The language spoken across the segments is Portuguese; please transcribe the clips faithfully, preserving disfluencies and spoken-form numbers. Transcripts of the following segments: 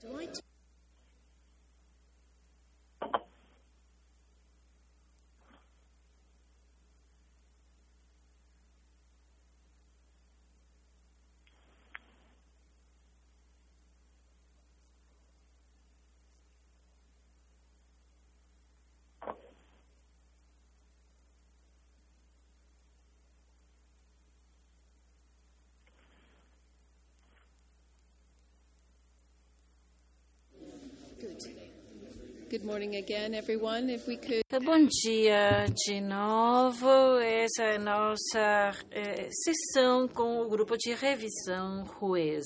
Good morning again, everyone. If we could... Bom dia de novo. Essa é a nossa é, sessão com o grupo de revisão Ruiz.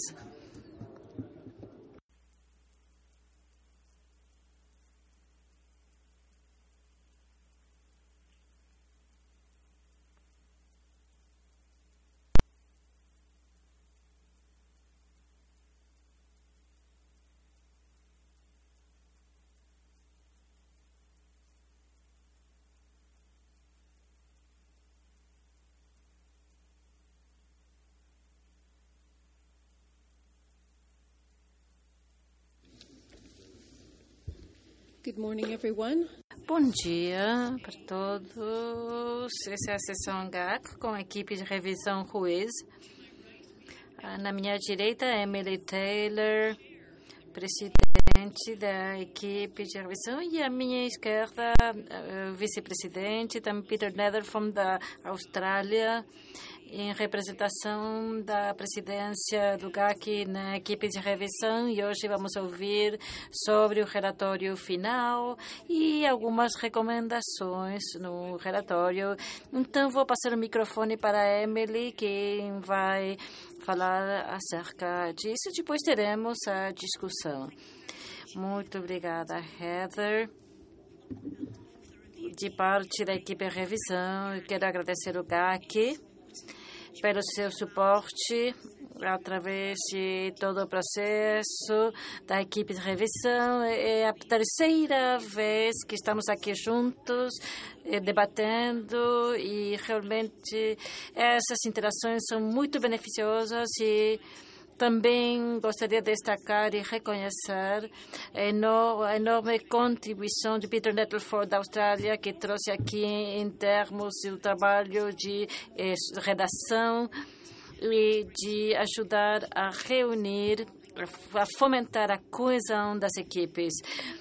Good morning, everyone. Bom dia para todos. Essa é a sessão G A C com a equipe de revisão Ruiz. Na minha direita, Emily Taylor, presidente da equipe de revisão, e à minha esquerda, o vice-presidente, também Peter Netherford, da Austrália, em representação da presidência do G A C na equipe de revisão. E hoje vamos ouvir sobre o relatório final e algumas recomendações no relatório. Então, vou passar o microfone para a Emily, que vai falar acerca disso. Depois teremos a discussão. Muito obrigada, Heather. De parte da equipe de revisão, eu quero agradecer ao G A C pelo seu suporte através de todo o processo da equipe de revisão. É a terceira vez que estamos aqui juntos, debatendo, e realmente essas interações são muito beneficiosas. E também gostaria de destacar e reconhecer a enorme contribuição de Peter Netherford da Austrália, que trouxe aqui em termos do trabalho de redação e de ajudar a reunir, a fomentar a coesão das equipes.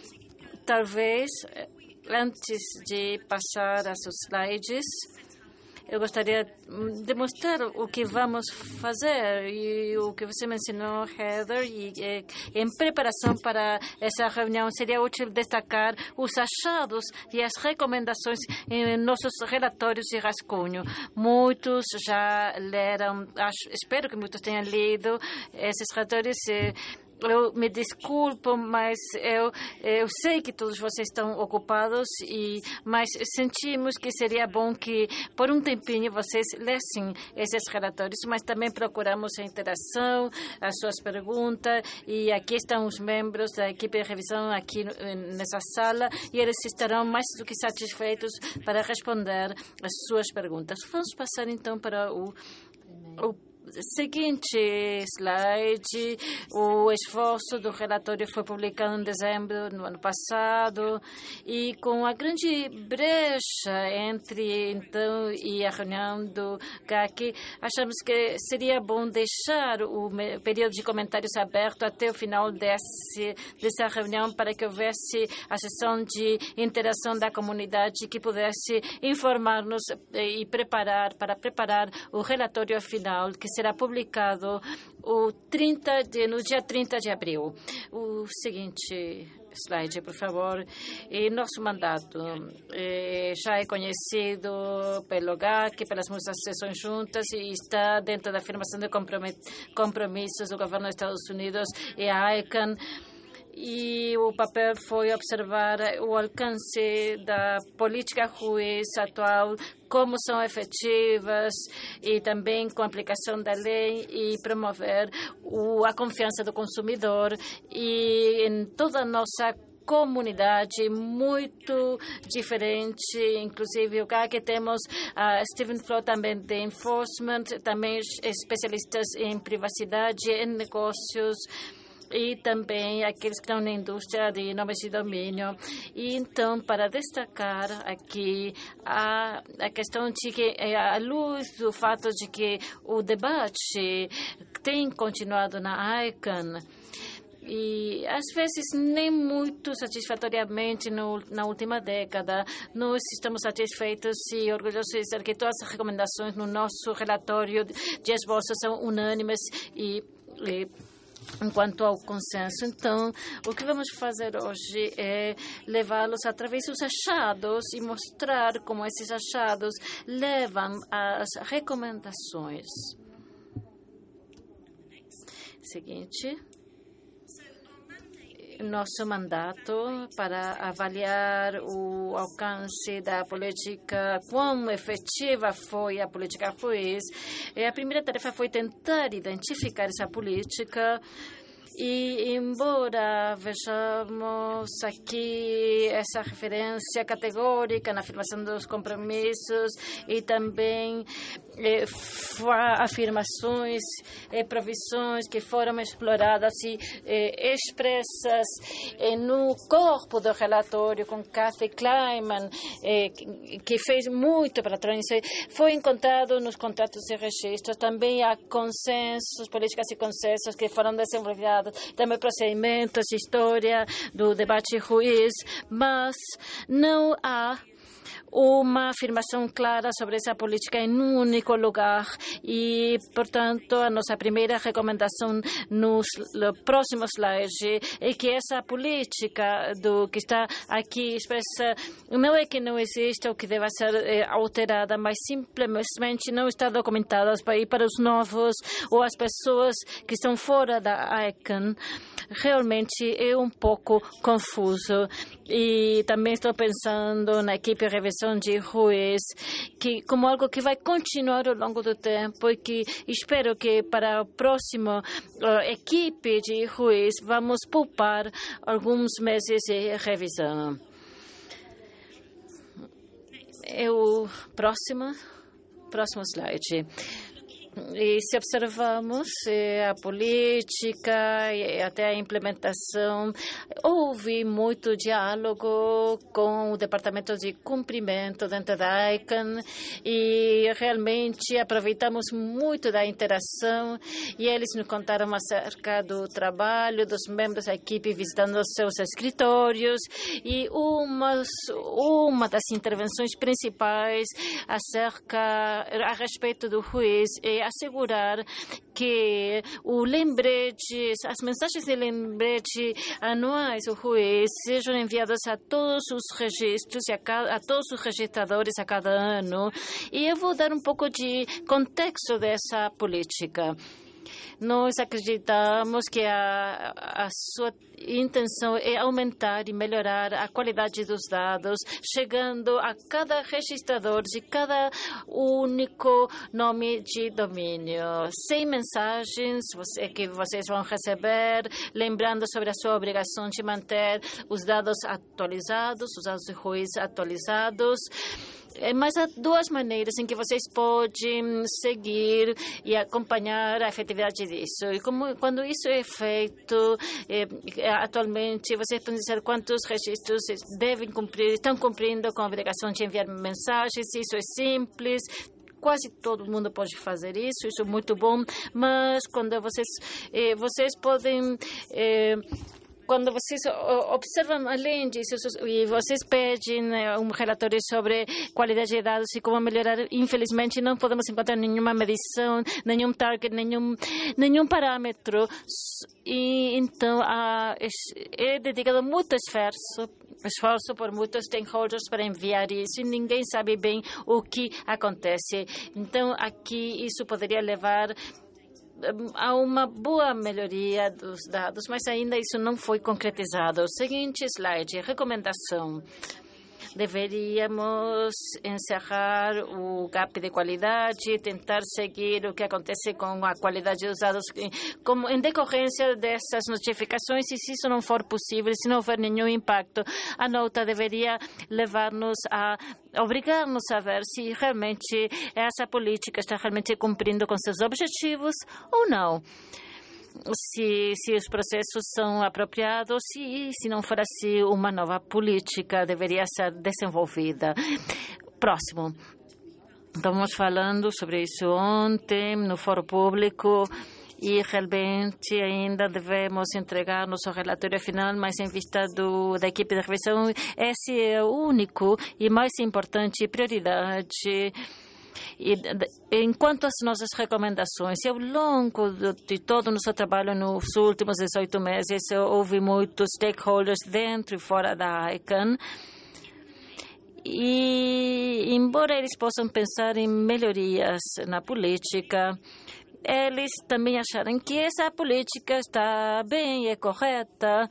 Talvez, antes de passar aos slides, eu gostaria de mostrar o que vamos fazer e o que você mencionou, Heather, e, e em preparação para essa reunião seria útil destacar os achados e as recomendações em nossos relatórios de rascunho. Muitos já leram, acho, espero que muitos tenham lido esses relatórios. Eu me desculpo, mas eu, eu sei que todos vocês estão ocupados, e, mas sentimos que seria bom que, por um tempinho, vocês lessem esses relatórios, mas também procuramos a interação, as suas perguntas, e aqui estão os membros da equipe de revisão aqui nessa sala, e eles estarão mais do que satisfeitos para responder as suas perguntas. Vamos passar, então, para o, o seguinte slide. O esforço do relatório foi publicado em dezembro do ano passado, e com a grande brecha entre então e a reunião do G A C, achamos que seria bom deixar o período de comentários aberto até o final desse, dessa reunião, para que houvesse a sessão de interação da comunidade, que pudesse informar-nos e preparar para preparar o relatório final, que será publicado o trinta de, no dia trinta de abril. O seguinte slide, por favor. E nosso mandato eh, já é conhecido pelo G A C, pelas nossas sessões juntas, e está dentro da afirmação de compromissos do governo dos Estados Unidos e a I C A N. E o papel foi observar o alcance da política Ruiz atual, como são efetivas, e também com a aplicação da lei, e promover o, a confiança do consumidor e em toda a nossa comunidade muito diferente. Inclusive, o que temos a Stephen Flaw também de enforcement, também especialistas em privacidade, em negócios, e também aqueles que estão na indústria de nomes de domínio. E então, para destacar aqui a, a questão de que, à luz do fato de que o debate tem continuado na I C A N, e, às vezes, nem muito satisfatoriamente no, na última década, nós estamos satisfeitos e orgulhosos de dizer que todas as recomendações no nosso relatório de esboço são unânimes e, e Enquanto ao consenso, então, o que vamos fazer hoje é levá-los através dos achados e mostrar como esses achados levam às recomendações. Seguinte. Nosso mandato para avaliar o alcance da política, quão efetiva foi a política Ruiz. A primeira tarefa foi tentar identificar essa política. E, embora vejamos aqui essa referência categórica na afirmação dos compromissos e também eh, afirmações e provisões que foram exploradas e eh, expressas eh, no corpo do relatório com Kathy Kleiman, eh, que, que fez muito para transferência, foi encontrado nos contratos de registro. Também há consensos, políticas e consensos que foram desenvolvidos, também procedimentos, história do debate Ruiz, mas não há uma afirmação clara sobre essa política em um único lugar e, portanto, a nossa primeira recomendação no próximo slide é que essa política do que está aqui expressa não é que não exista ou que deva ser é, alterada, mas simplesmente não está documentada para ir para os novos ou as pessoas que estão fora da I C A N. Realmente é um pouco confuso. E também estou pensando na equipe de revisão de Ruiz, que como algo que vai continuar ao longo do tempo e que espero que para a próxima uh, equipe de Ruiz vamos poupar alguns meses de revisão. É o próximo, próximo slide. E se observamos eh, a política e até a implementação, houve muito diálogo com o Departamento de Cumprimento dentro da I C A N e realmente aproveitamos muito da interação e eles nos contaram acerca do trabalho dos membros da equipe visitando os seus escritórios e umas, uma das intervenções principais acerca a respeito do Ruiz é assegurar que o lembrete, as mensagens de lembrete anuais do Ruiz sejam enviadas a todos os registros e a, cada, a todos os registradores a cada ano. E eu vou dar um pouco de contexto dessa política. Nós acreditamos que a, a sua intenção é aumentar e melhorar a qualidade dos dados, chegando a cada registrador de cada único nome de domínio. Sem mensagens você, que vocês vão receber, lembrando sobre a sua obrigação de manter os dados atualizados, os dados de Ruiz atualizados. Mas há duas maneiras em que vocês podem seguir e acompanhar a efetividade disso. E como, quando isso é feito, eh, atualmente, vocês podem dizer quantos registros devem cumprir, estão cumprindo com a obrigação de enviar mensagens. Isso é simples. Quase todo mundo pode fazer isso, isso é muito bom. Mas quando vocês, eh, vocês podem... Eh, Quando vocês observam além disso e vocês pedem um relatório sobre qualidade de dados e como melhorar, infelizmente não podemos encontrar nenhuma medição, nenhum target, nenhum, nenhum parâmetro. E então há, é dedicado muito esforço, esforço por muitos stakeholders para enviar isso e ninguém sabe bem o que acontece. Então aqui isso poderia levar há uma boa melhoria dos dados, mas ainda isso não foi concretizado. O seguinte slide, recomendação. Deveríamos encerrar o gap de qualidade, tentar seguir o que acontece com a qualidade dos dados como em decorrência dessas notificações e se isso não for possível, se não houver nenhum impacto, a nota deveria levar-nos a obrigar-nos a ver se realmente essa política está realmente cumprindo com seus objetivos ou não. se, se os processos são apropriados e se não for assim, uma nova política deveria ser desenvolvida. Próximo. Estamos falando sobre isso ontem no Fórum Público e realmente ainda devemos entregar nosso relatório final, mas em vista do, da equipe de revisão, esse é o único e mais importante prioridade. E, enquanto as nossas recomendações, e ao longo de todo o nosso trabalho nos últimos dezoito meses, houve muitos stakeholders dentro e fora da ICANN, e embora eles possam pensar em melhorias na política, eles também acharam que essa política está bem, é correta,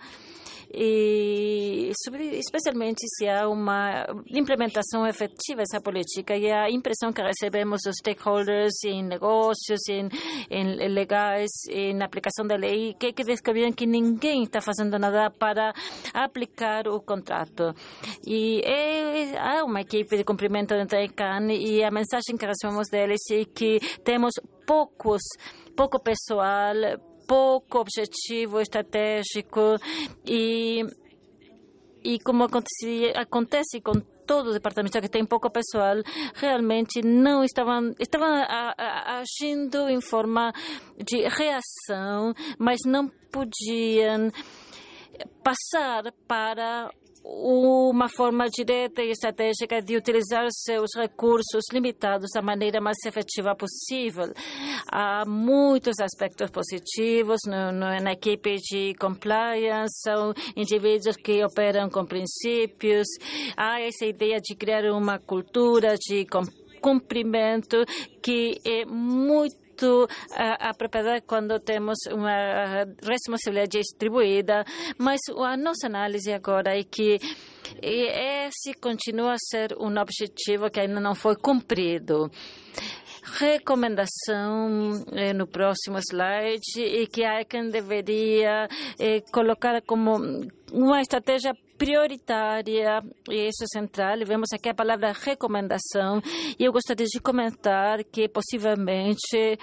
e especialmente se há uma implementação efetiva dessa política. E a impressão que recebemos dos stakeholders em negócios, em, em legais, em aplicação da lei, que, que descobriram que ninguém está fazendo nada para aplicar o contrato. E é, há uma equipe de cumprimento dentro da ICANN e a mensagem que recebemos deles é que temos poucos, pouco pessoal, pouco objetivo estratégico e, e como acontece, acontece com todo o departamento que tem pouco pessoal, realmente não estavam, estavam a, a, agindo em forma de reação, mas não podiam passar para uma forma direta e estratégica de utilizar seus recursos limitados da maneira mais efetiva possível. Há muitos aspectos positivos no, no, na equipe de compliance, são indivíduos que operam com princípios, há essa ideia de criar uma cultura de cumprimento que é muito apropriada quando temos uma responsabilidade distribuída, mas a nossa análise agora é que esse continua a ser um objetivo que ainda não foi cumprido. Recomendação eh, no próximo slide e que a ICANN deveria eh, colocar como uma estratégia prioritária e isso é central. Vemos aqui a palavra recomendação e eu gostaria de comentar que possivelmente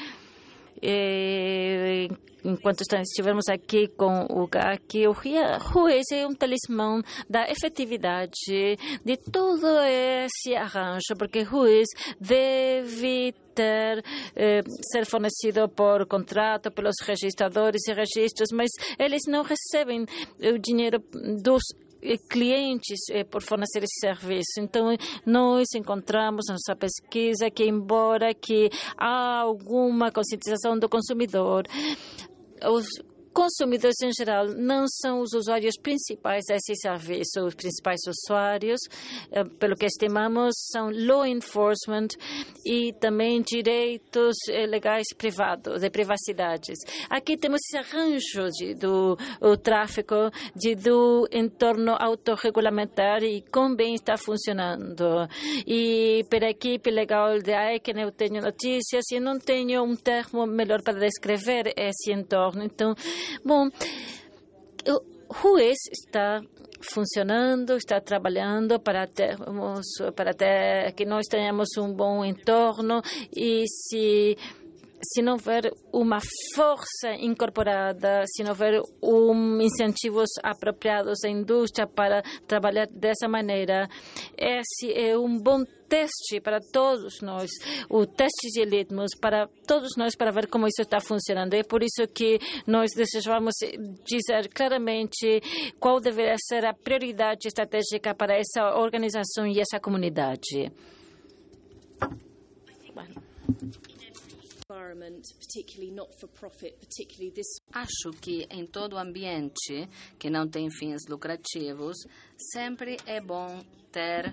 eh, enquanto estivermos aqui com o G A C, o RUES é um talismã da efetividade de todo esse arranjo, porque o RUES deve ter, eh, ser fornecido por contrato pelos registradores e registros, mas eles não recebem o dinheiro dos clientes eh, por fornecer esse serviço. Então, nós encontramos na nossa pesquisa que, embora que há alguma conscientização do consumidor, os consumidores em geral não são os usuários principais desse serviço. Os principais usuários, pelo que estimamos, são law enforcement e também direitos legais privados, de privacidade. Aqui temos esse arranjo de, do o tráfico de, do entorno autorregulamentar e como bem está funcionando. E para a equipe legal da ICANN eu tenho notícias e não tenho um termo melhor para descrever esse entorno. Então, bom, o RUES está funcionando, está trabalhando para termos, para ter, que nós tenhamos um bom entorno e se se não houver uma força incorporada, se não houver um incentivos apropriados da indústria para trabalhar dessa maneira, esse é um bom teste para todos nós, o teste de litmus para todos nós para ver como isso está funcionando. É por isso que nós desejamos dizer claramente qual deveria ser a prioridade estratégica para essa organização e essa comunidade. Acho que em todo ambiente que não tem fins lucrativos, sempre é bom ter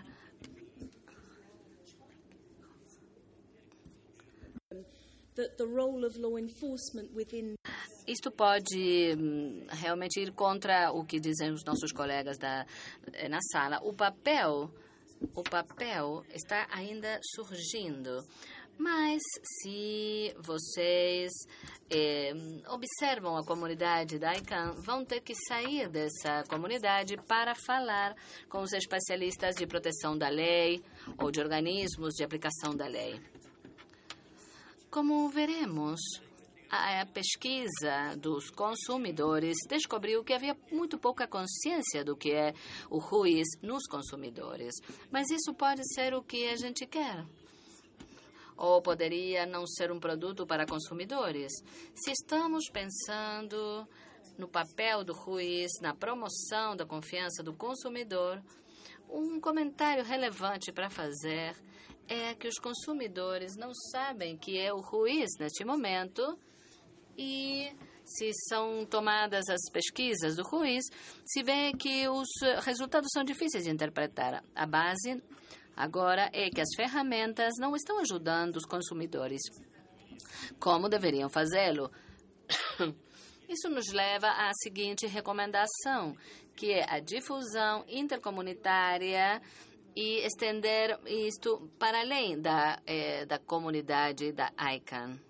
Isto pode hum, realmente ir contra o que dizem os nossos colegas da, na sala. O papel, o papel está ainda surgindo. Mas se vocês eh, observam a comunidade da ICANN, vão ter que sair dessa comunidade para falar com os especialistas de proteção da lei ou de organismos de aplicação da lei. Como veremos, a pesquisa dos consumidores descobriu que havia muito pouca consciência do que é o ruíz nos consumidores. Mas isso pode ser o que a gente quer. Ou poderia não ser um produto para consumidores. Se estamos pensando no papel do ruíz, na promoção da confiança do consumidor, um comentário relevante para fazer é que os consumidores não sabem que é o ruíz neste momento. E se são tomadas as pesquisas do ruíz, se vê que os resultados são difíceis de interpretar. A base agora é que as ferramentas não estão ajudando os consumidores como deveriam fazê-lo. Isso nos leva à seguinte recomendação, que é a difusão intercomunitária e estender isto para além da, eh, da comunidade da I C A N.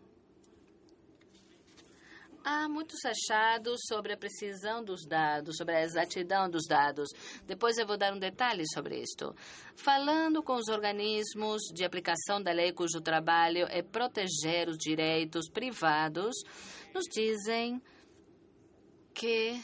Há muitos achados sobre a precisão dos dados, sobre a exatidão dos dados. Depois eu vou dar um detalhe sobre isto. Falando com os organismos de aplicação da lei cujo trabalho é proteger os direitos privados, nos dizem que,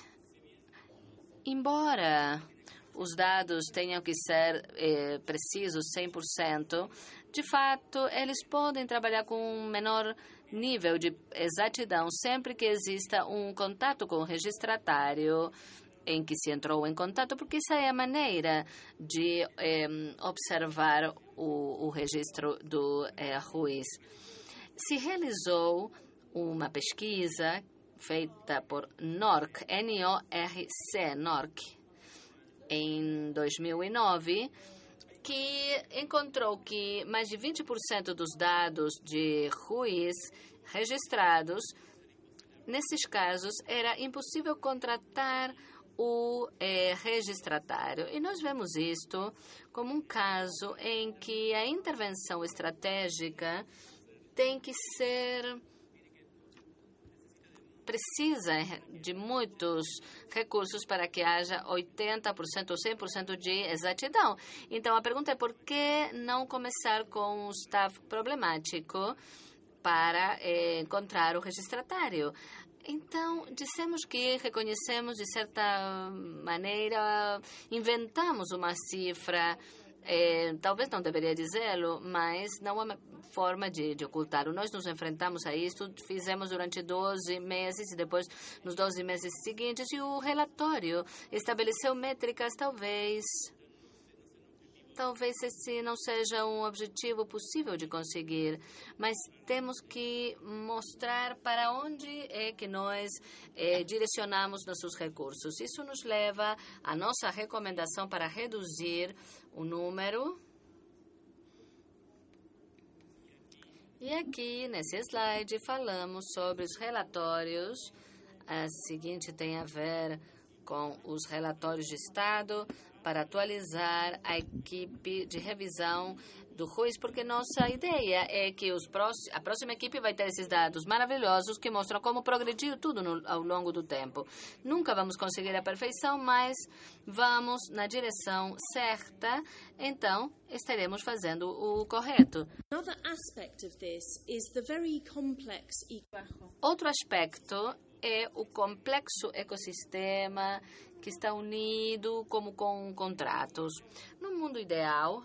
embora os dados tenham que ser eh, precisos cem por cento, de fato, eles podem trabalhar com um menor nível de exatidão sempre que exista um contato com o registratário em que se entrou em contato, porque essa é a maneira de eh, observar o, o registro do eh, ruíz. Se realizou uma pesquisa feita por N O R C, N O R C, N O R C, em dois mil e nove, que encontrou que mais de vinte por cento dos dados de ruíz registrados, nesses casos, era impossível contratar o eh, registratário. E nós vemos isto como um caso em que a intervenção estratégica tem que ser precisa de muitos recursos para que haja oitenta por cento ou cem por cento de exatidão. Então, a pergunta é por que não começar com um staff problemático para eh, encontrar o registratário? Então, dissemos que reconhecemos, de certa maneira, inventamos uma cifra. É, talvez não deveria dizê-lo, mas não há forma de, de ocultar. Nós nos enfrentamos a isso, fizemos durante doze meses e depois nos doze meses seguintes, e o relatório estabeleceu métricas, talvez, talvez esse não seja um objetivo possível de conseguir, mas temos que mostrar para onde é que nós é, direcionamos nossos recursos. Isso nos leva à nossa recomendação para reduzir o número. E aqui, nesse slide, falamos sobre os relatórios. A seguinte tem a ver com os relatórios de Estado para atualizar a equipe de revisão do ruíz, porque nossa ideia é que os próximos, a próxima equipe vai ter esses dados maravilhosos que mostram como progrediu tudo no, ao longo do tempo. Nunca vamos conseguir a perfeição, mas vamos na direção certa, então estaremos fazendo o correto. Another aspect of this is the very complex Outro aspecto é o complexo ecossistema que está unido como com contratos. No mundo ideal,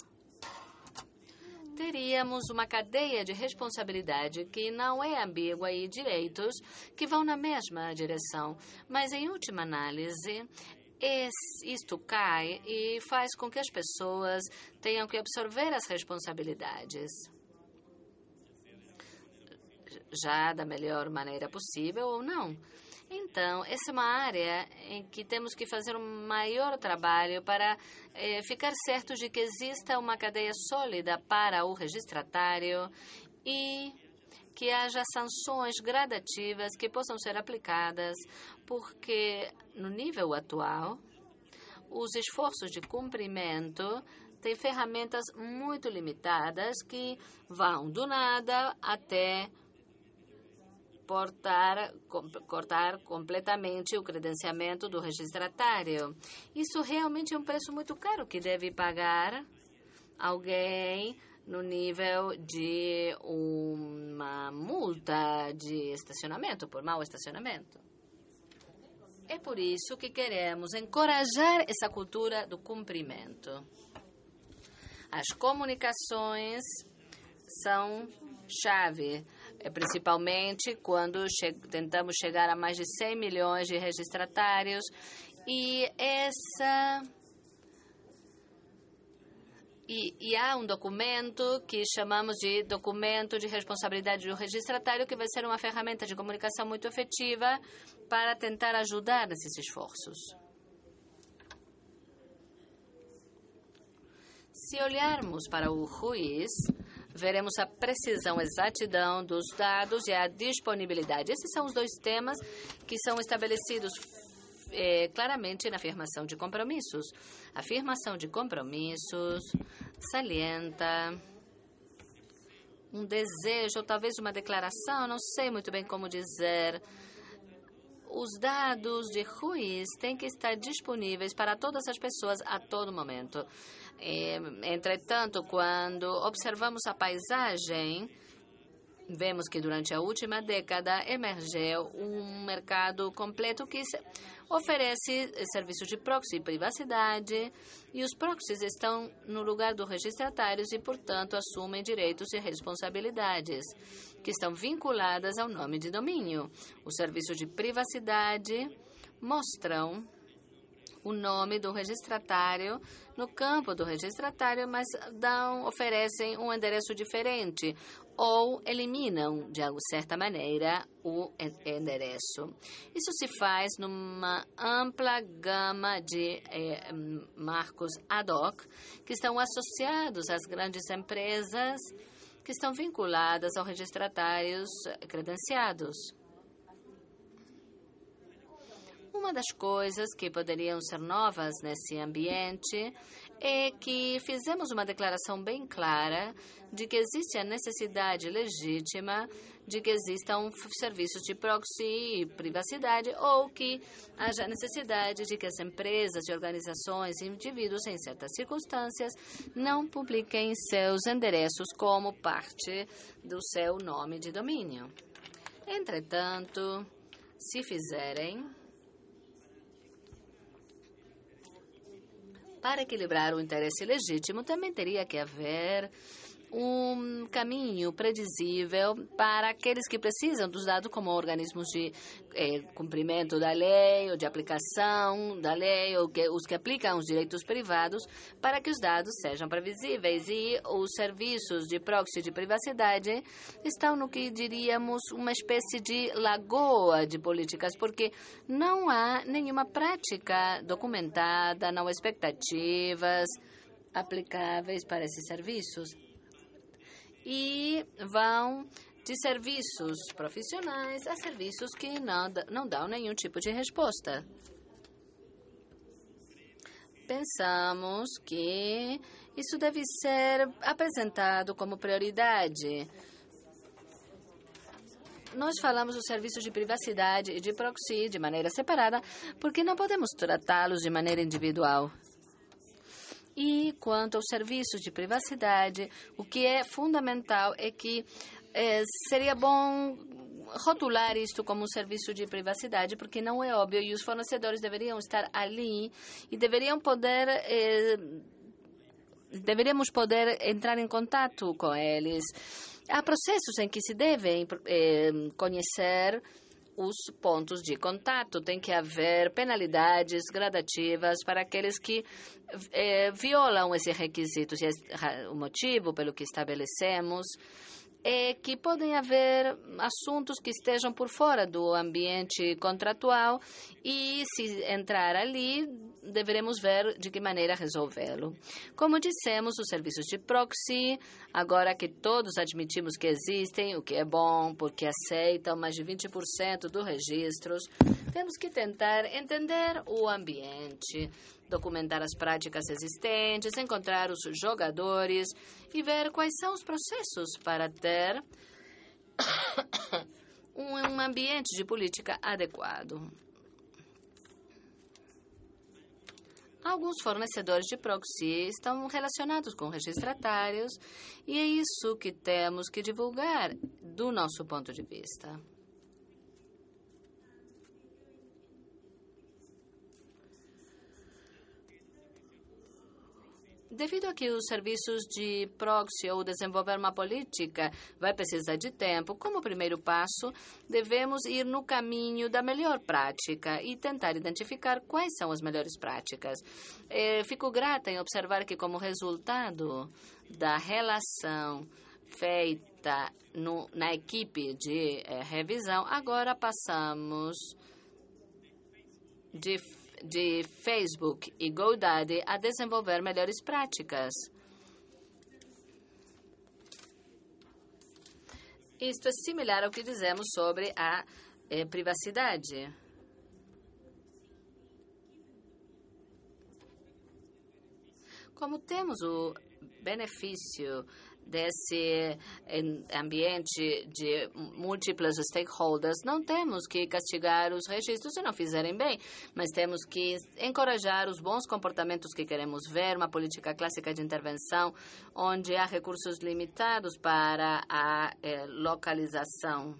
teríamos uma cadeia de responsabilidade que não é ambígua e direitos que vão na mesma direção. Mas, em última análise, isto cai e faz com que as pessoas tenham que absorver as responsabilidades já da melhor maneira possível ou não. Então, essa é uma área em que temos que fazer um maior trabalho para eh, ficar certos de que exista uma cadeia sólida para o registratário e que haja sanções gradativas que possam ser aplicadas, porque no nível atual, os esforços de cumprimento têm ferramentas muito limitadas que vão do nada até Cortar, cortar completamente o credenciamento do registratário. Isso realmente é um preço muito caro que deve pagar alguém no nível de uma multa de estacionamento, por mau estacionamento. É por isso que queremos encorajar essa cultura do cumprimento. As comunicações são chave, principalmente quando che- tentamos chegar a mais de cem milhões de registratários, e essa e, e há um documento que chamamos de documento de responsabilidade do registratário, que vai ser uma ferramenta de comunicação muito efetiva para tentar ajudar nesses esforços. Se olharmos para o RUIS, veremos a precisão, exatidão dos dados e a disponibilidade. Esses são os dois temas que são estabelecidos é, claramente na afirmação de compromissos. A afirmação de compromissos salienta um desejo, ou talvez uma declaração, não sei muito bem como dizer. Os dados de RUIS têm que estar disponíveis para todas as pessoas a todo momento. Entretanto, quando observamos a paisagem, vemos que durante a última década emergiu um mercado completo que oferece serviços de proxy e privacidade, e os proxies estão no lugar dos registratários e, portanto, assumem direitos e responsabilidades que estão vinculadas ao nome de domínio. Os serviços de privacidade mostram o nome do registratário no campo do registratário, mas dão, oferecem um endereço diferente ou eliminam, de certa maneira, o endereço. Isso se faz numa ampla gama de eh, marcos ad hoc que estão associados às grandes empresas que estão vinculadas aos registratários credenciados. Uma das coisas que poderiam ser novas nesse ambiente é que fizemos uma declaração bem clara de que existe a necessidade legítima de que existam serviços de proxy e privacidade, ou que haja necessidade de que as empresas e organizações e indivíduos, em certas circunstâncias, não publiquem seus endereços como parte do seu nome de domínio. Entretanto, se fizerem, para equilibrar o interesse legítimo, também teria que haver um caminho predizível para aqueles que precisam dos dados como organismos de eh, cumprimento da lei ou de aplicação da lei, ou que, os que aplicam os direitos privados, para que os dados sejam previsíveis. E os serviços de proxy de privacidade estão no que diríamos uma espécie de lagoa de políticas, porque não há nenhuma prática documentada, não há expectativas aplicáveis para esses serviços. E vão de serviços profissionais a serviços que não, não dão nenhum tipo de resposta. Pensamos que isso deve ser apresentado como prioridade. Nós falamos dos serviços de privacidade e de proxy de maneira separada, porque não podemos tratá-los de maneira individual. E quanto aos serviços de privacidade, o que é fundamental é que é, seria bom rotular isto como um serviço de privacidade, porque não é óbvio, e os fornecedores deveriam estar ali e deveriam poder, é, deveríamos poder entrar em contato com eles. Há processos em que se devem é, conhecer os pontos de contato. Tem que haver penalidades gradativas para aqueles que eh, violam esse requisito. E o motivo pelo que estabelecemos é que podem haver assuntos que estejam por fora do ambiente contratual e, se entrar ali, deveremos ver de que maneira resolvê-lo. Como dissemos, os serviços de proxy, agora que todos admitimos que existem, o que é bom, porque aceitam mais de vinte por cento dos registros, temos que tentar entender o ambiente, documentar as práticas existentes, encontrar os jogadores e ver quais são os processos para ter um ambiente de política adequado. Alguns fornecedores de proxy estão relacionados com registratários e é isso que temos que divulgar do nosso ponto de vista. Devido a que os serviços de proxy ou desenvolver uma política vai precisar de tempo, como primeiro passo, devemos ir no caminho da melhor prática e tentar identificar quais são as melhores práticas. Eh, fico grata em observar que, como resultado da relação feita no, na equipe de eh, revisão, agora passamos de de Facebook e GoDaddy a desenvolver melhores práticas. Isto é similar ao que dizemos sobre a eh, privacidade. Como temos o benefício desse ambiente de múltiplos stakeholders, não temos que castigar os registros se não fizerem bem, mas temos que encorajar os bons comportamentos que queremos ver, uma política clássica de intervenção, onde há recursos limitados para a eh, localização.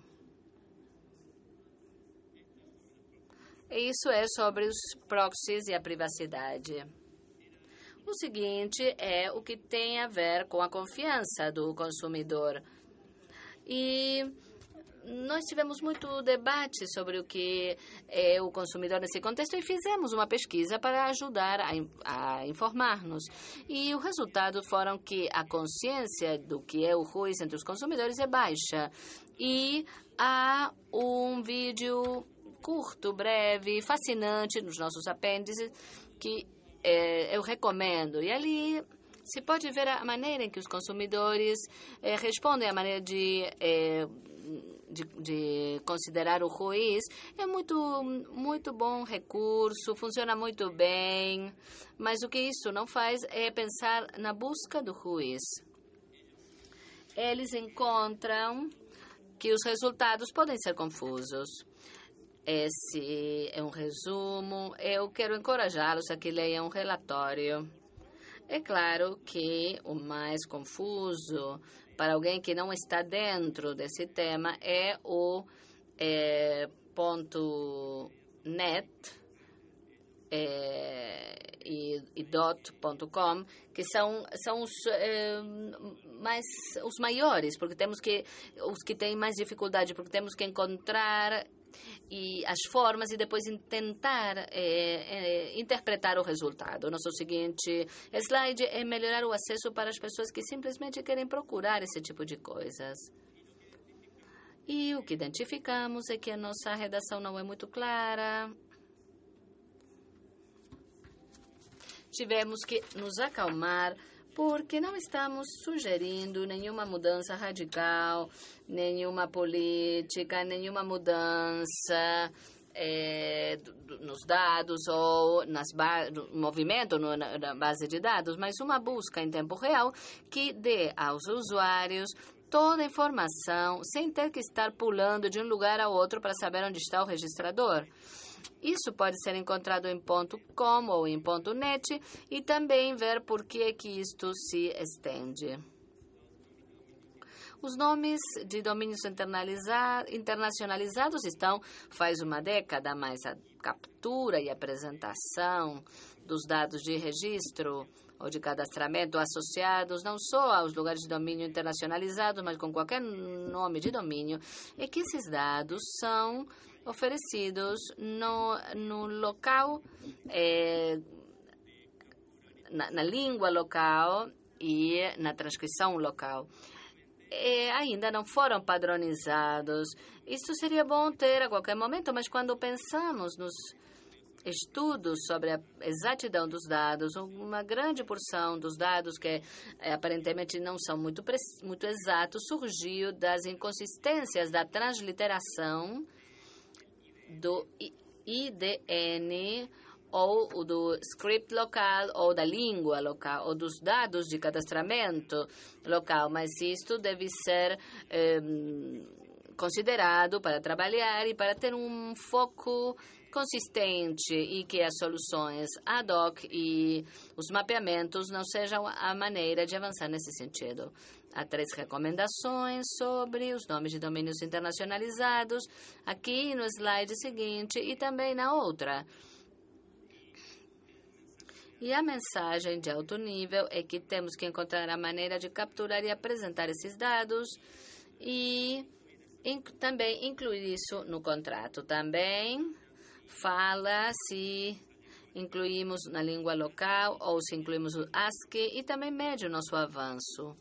Isso é sobre os proxies e a privacidade. O seguinte é o que tem a ver com a confiança do consumidor. E nós tivemos muito debate sobre o que é o consumidor nesse contexto e fizemos uma pesquisa para ajudar a, a informar-nos. E o resultado foram que a consciência do que é o ruído entre os consumidores é baixa. E há um vídeo curto, breve, fascinante nos nossos apêndices que É, eu recomendo. E ali se pode ver a maneira em que os consumidores é, respondem, a maneira de, é, de, de considerar o ruíz. É muito, muito bom recurso, funciona muito bem, mas o que isso não faz é pensar na busca do ruíz. Eles encontram que os resultados podem ser confusos. Esse é um resumo. Eu quero encorajá-los a que leiam um relatório. É claro que o mais confuso para alguém que não está dentro desse tema é o é, ponto .net é, e, e dot ponto com, que são, são os, é, mais, os maiores, porque temos que, os que têm mais dificuldade, porque temos que encontrar e as formas e depois tentar é, é, interpretar o resultado. O nosso seguinte slide é melhorar o acesso para as pessoas que simplesmente querem procurar esse tipo de coisas. E o que identificamos é que a nossa redação não é muito clara. Tivemos que nos acalmar, porque não estamos sugerindo nenhuma mudança radical, nenhuma política, nenhuma mudança é, nos dados ou nas no movimento no, na, na base de dados, mas uma busca em tempo real que dê aos usuários toda a informação sem ter que estar pulando de um lugar a outro para saber onde está o registrador. Isso pode ser encontrado em .com ou em .net e também ver por que é que isto se estende. Os nomes de domínios internacionalizados estão faz uma década, mas a captura e apresentação dos dados de registro ou de cadastramento associados não só aos lugares de domínio internacionalizados, mas com qualquer nome de domínio, é que esses dados são oferecidos no, no local, é, na, na língua local e na transcrição local. É, ainda não foram padronizados. Isso seria bom ter a qualquer momento, mas quando pensamos nos estudos sobre a exatidão dos dados, uma grande porção dos dados que é, aparentemente não são muito, muito exatos surgiu das inconsistências da transliteração do I D N ou do script local ou da língua local ou dos dados de cadastramento local, mas isto deve ser eh, considerado para trabalhar e para ter um foco consistente e que as soluções ad hoc e os mapeamentos não sejam a maneira de avançar nesse sentido. Há três recomendações sobre os nomes de domínios internacionalizados, aqui no slide seguinte e também na outra. E a mensagem de alto nível é que temos que encontrar a maneira de capturar e apresentar esses dados e inc- também incluir isso no contrato. Também fala se incluímos na língua local ou se incluímos o ASCII e também mede o nosso avanço.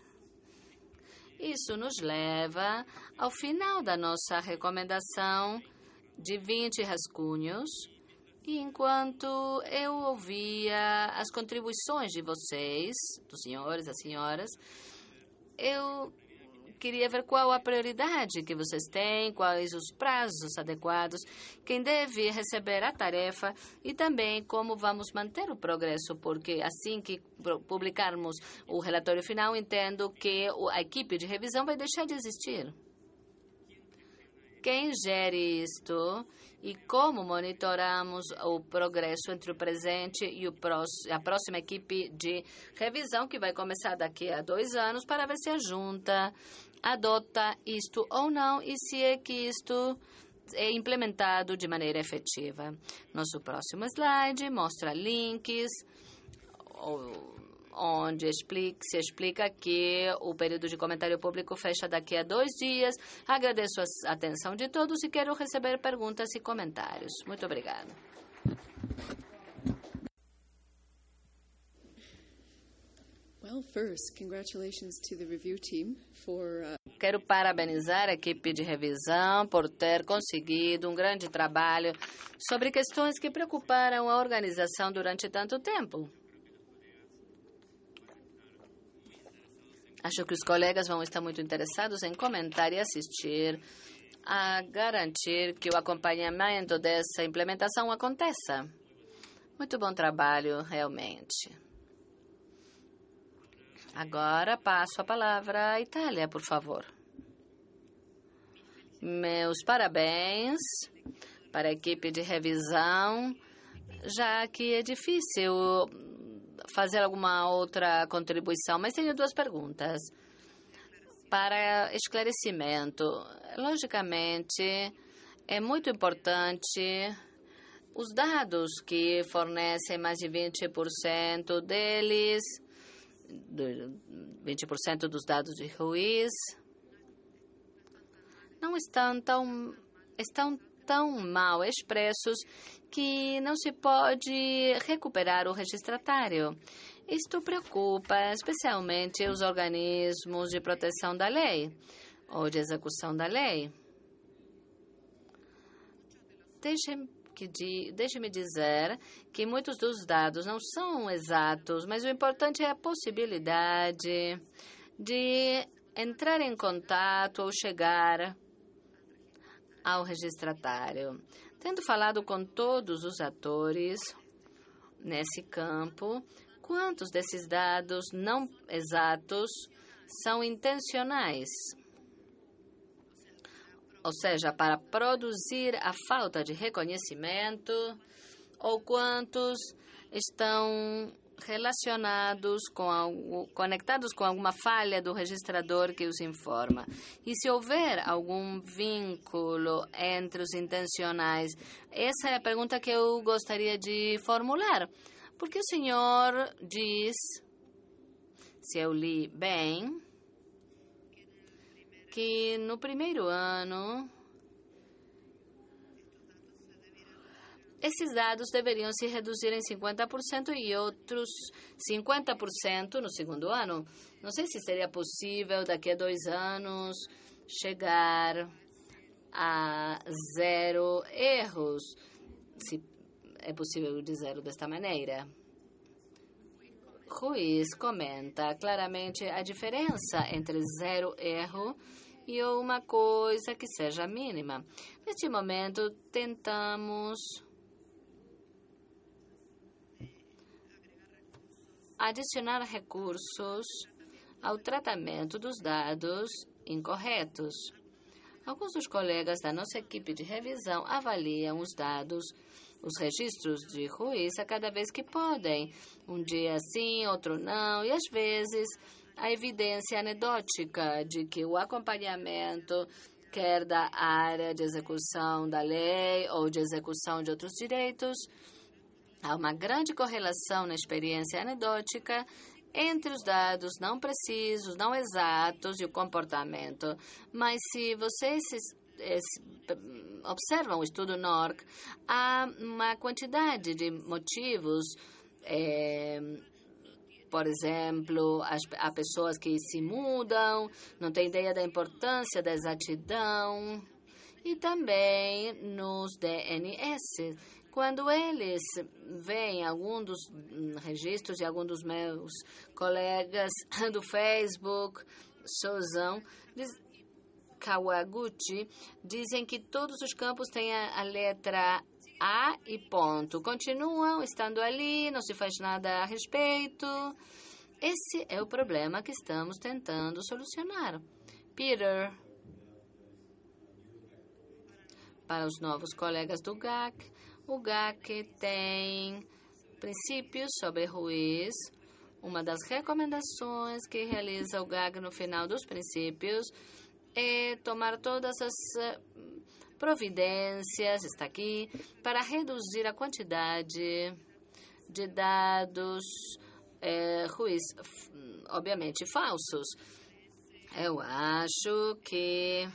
Isso nos leva ao final da nossa recomendação de vinte rascunhos. E enquanto eu ouvia as contribuições de vocês, dos senhores, das senhoras, eu queria ver qual a prioridade que vocês têm, quais os prazos adequados, quem deve receber a tarefa e também como vamos manter o progresso, porque assim que publicarmos o relatório final, entendo que a equipe de revisão vai deixar de existir. Quem gere isto e como monitoramos o progresso entre o presente e o próximo, a próxima equipe de revisão, que vai começar daqui a dois anos, para ver se a junta adota isto ou não e se é que isto é implementado de maneira efetiva. Nosso próximo slide mostra links onde explica, se explica que o período de comentário público fecha daqui a dois dias. Agradeço a atenção de todos e quero receber perguntas e comentários. Muito obrigada. Well, first, congratulations to the review team for uh... Quero parabenizar a equipe de revisão por ter conseguido um grande trabalho sobre questões que preocuparam a organização durante tanto tempo. Acho que os colegas vão estar muito interessados em comentar e assistir a garantir que o acompanhamento dessa implementação aconteça. Muito bom trabalho, realmente. Agora passo a palavra à Itália, por favor. Meus parabéns para a equipe de revisão, já que é difícil fazer alguma outra contribuição, mas tenho duas perguntas. Para esclarecimento, logicamente, é muito importante os dados que fornecem mais de vinte por cento deles, vinte por cento dos dados de Ruiz, não estão tão, estão tão mal expressos que não se pode recuperar o registratário. Isto preocupa especialmente os organismos de proteção da lei ou de execução da lei. Deixe-me Deixe-me dizer que muitos dos dados não são exatos, mas o importante é a possibilidade de entrar em contato ou chegar ao registratário. Tendo falado com todos os atores nesse campo, quantos desses dados não exatos são intencionais? Ou seja, para produzir a falta de reconhecimento, ou quantos estão relacionados com algo, conectados com alguma falha do registrador que os informa. E se houver algum vínculo entre os intencionais, essa é a pergunta que eu gostaria de formular. Porque o senhor diz, se eu li bem, que no primeiro ano esses dados deveriam se reduzir em cinquenta por cento e outros cinquenta por cento no segundo ano. Não sei se seria possível, daqui a dois anos, chegar a zero erros, se é possível dizer desta maneira. Ruiz comenta claramente a diferença entre zero erro e uma coisa que seja mínima. Neste momento, tentamos adicionar recursos ao tratamento dos dados incorretos. Alguns dos colegas da nossa equipe de revisão avaliam os dados, os registros de Ruiz a cada vez que podem. Um dia sim, outro não, e às vezes a evidência anedótica de que o acompanhamento, quer da área de execução da lei ou de execução de outros direitos, há uma grande correlação na experiência anedótica entre os dados não precisos, não exatos e o comportamento. Mas se vocês se, se, observam o estudo N O R C, há uma quantidade de motivos, é, por exemplo, as, há pessoas que se mudam, não têm ideia da importância da exatidão, e também nos D N S. Quando eles veem algum dos registros de algum dos meus colegas do Facebook, Suzan, Kawaguchi, dizem que todos os campos têm a, a letra A e ponto. Continuam estando ali, não se faz nada a respeito. Esse é o problema que estamos tentando solucionar. Peter, para os novos colegas do G A C, o G A C tem princípios sobre Ruiz. Uma das recomendações que realiza o G A C no final dos princípios é tomar todas as providências, está aqui, para reduzir a quantidade de dados é, Ruiz, obviamente falsos. Eu acho que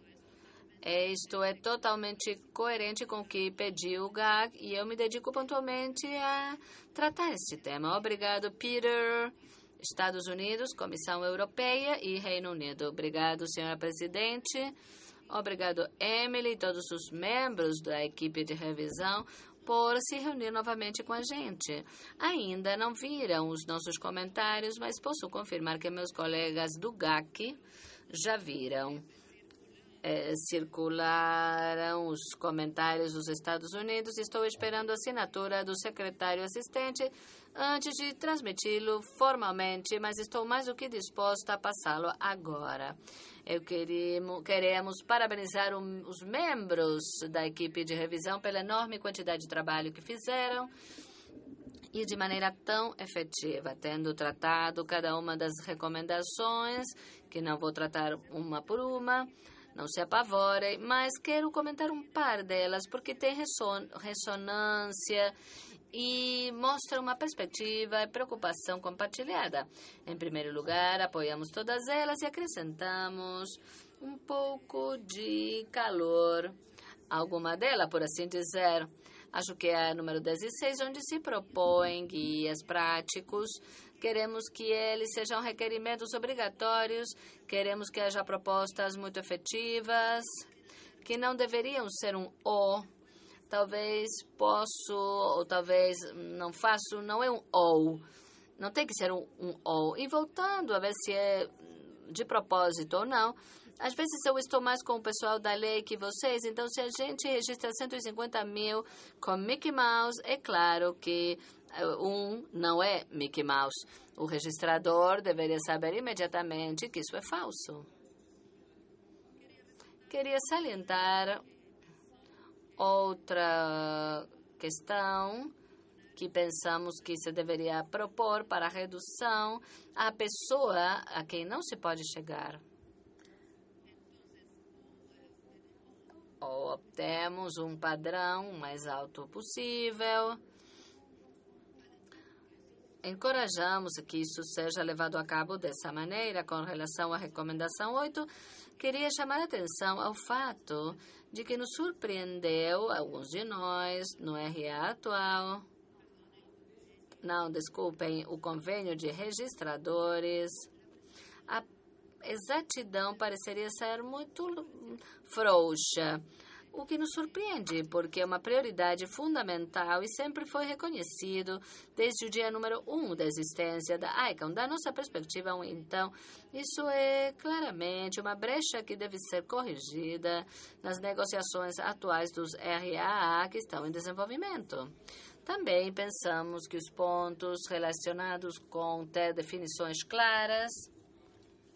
isto é totalmente coerente com o que pediu o G A C e eu me dedico pontualmente a tratar este tema. Obrigado, Peter. Estados Unidos, Comissão Europeia e Reino Unido. Obrigado, senhora presidente. Obrigado, Emily e todos os membros da equipe de revisão por se reunir novamente com a gente. Ainda não viram os nossos comentários, mas posso confirmar que meus colegas do G A C já viram. É, circularam os comentários dos Estados Unidos. Estou esperando a assinatura do secretário assistente antes de transmiti-lo formalmente, mas estou mais do que disposta a passá-lo agora. Eu queremos, queremos parabenizar um, os membros da equipe de revisão pela enorme quantidade de trabalho que fizeram e de maneira tão efetiva, tendo tratado cada uma das recomendações, que não vou tratar uma por uma. Não se apavorem, mas quero comentar um par delas, porque tem resson ressonância e mostra uma perspectiva e preocupação compartilhada. Em primeiro lugar, apoiamos todas elas e acrescentamos um pouco de calor. Alguma delas, por assim dizer. Acho que é a número dezesseis, onde se propõem guias práticos. Queremos que eles sejam requerimentos obrigatórios, queremos que haja propostas muito efetivas, que não deveriam ser um O. Talvez posso, ou talvez não faço, não é um ou. Não tem que ser um, um ou. E voltando a ver se é de propósito ou não, às vezes eu estou mais com o pessoal da lei que vocês, então se a gente registra cento e cinquenta mil com Mickey Mouse, é claro que um não é Mickey Mouse. O registrador deveria saber imediatamente que isso é falso. Queria salientar outra questão que pensamos que se deveria propor para a redução à pessoa a quem não se pode chegar. Ou temos um padrão mais alto possível. Encorajamos que isso seja levado a cabo dessa maneira. Com relação à recomendação oito, queria chamar a atenção ao fato de que nos surpreendeu, alguns de nós, no R A atual, não, desculpem, o convênio de registradores, a exatidão pareceria ser muito frouxa, o que nos surpreende, porque é uma prioridade fundamental e sempre foi reconhecido desde o dia número um da existência da I C A N. Da nossa perspectiva, então, isso é claramente uma brecha que deve ser corrigida nas negociações atuais dos R A A que estão em desenvolvimento. Também pensamos que os pontos relacionados com ter definições claras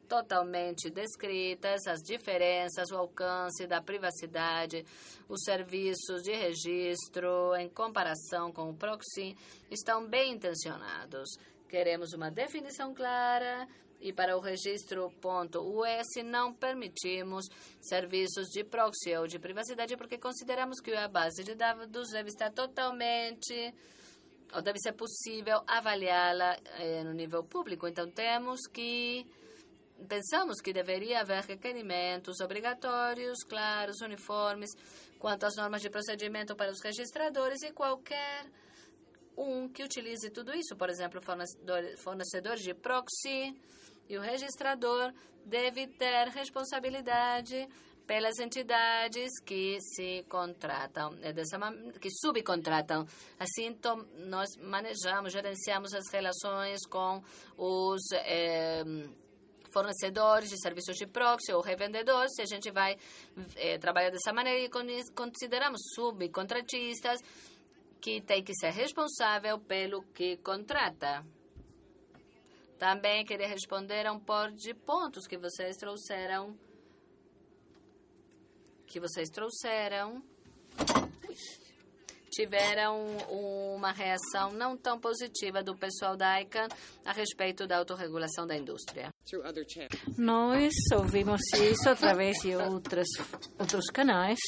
totalmente descritas, as diferenças, o alcance da privacidade, os serviços de registro em comparação com o proxy estão bem intencionados. Queremos uma definição clara e para o registro .us não permitimos serviços de proxy ou de privacidade porque consideramos que a base de dados deve estar totalmente ou deve ser possível avaliá-la eh, no nível público. Então temos que Pensamos que deveria haver requerimentos obrigatórios, claros, uniformes, quanto às normas de procedimento para os registradores e qualquer um que utilize tudo isso. Por exemplo, fornecedor, fornecedor de proxy e o registrador deve ter responsabilidade pelas entidades que se contratam, é dessa, que subcontratam. Assim, nós manejamos, gerenciamos as relações com os eh, fornecedores de serviços de proxy ou revendedores. Se a gente vai eh, trabalhar dessa maneira e consideramos subcontratistas que tem que ser responsável pelo que contrata. Também queria responder a um par de pontos que vocês trouxeram. que vocês trouxeram, tiveram uma reação não tão positiva do pessoal da ICANN a respeito da autorregulação da indústria. Nós ouvimos isso através de outras, outros canais.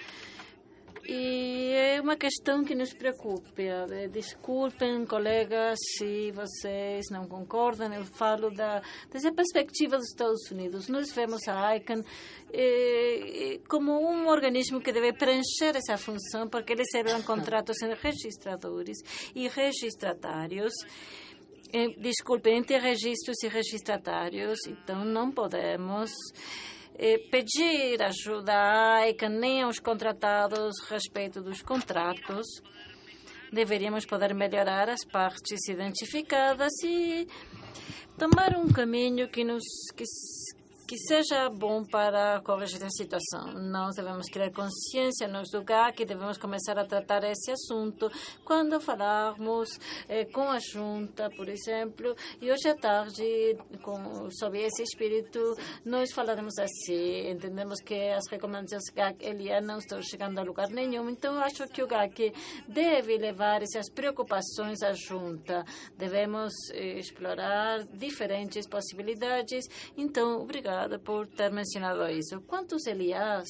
E é uma questão que nos preocupa. Desculpem, colegas, se vocês não concordam. Eu falo da, dessa perspectiva dos Estados Unidos. Nós vemos a ICANN eh, como um organismo que deve preencher essa função, porque eles serão contratos entre registradores e registratários. Eh, desculpem, entre registros e registratários. Então, não podemos pedir ajuda à ICANN nem aos contratados a respeito dos contratos. Deveríamos poder melhorar as partes identificadas e tomar um caminho que nos que, que seja bom para corrigir a situação. Nós devemos criar consciência nos do G A C, devemos começar a tratar esse assunto quando falarmos eh, com a junta, por exemplo, e hoje à tarde, com, sob esse espírito, nós falaremos assim. Entendemos que as recomendações G A C L A não estão chegando a lugar nenhum, então acho que o G A C deve levar essas preocupações à junta. Devemos eh, explorar diferentes possibilidades. Então, obrigado por ter mencionado isso. Quantos Elias?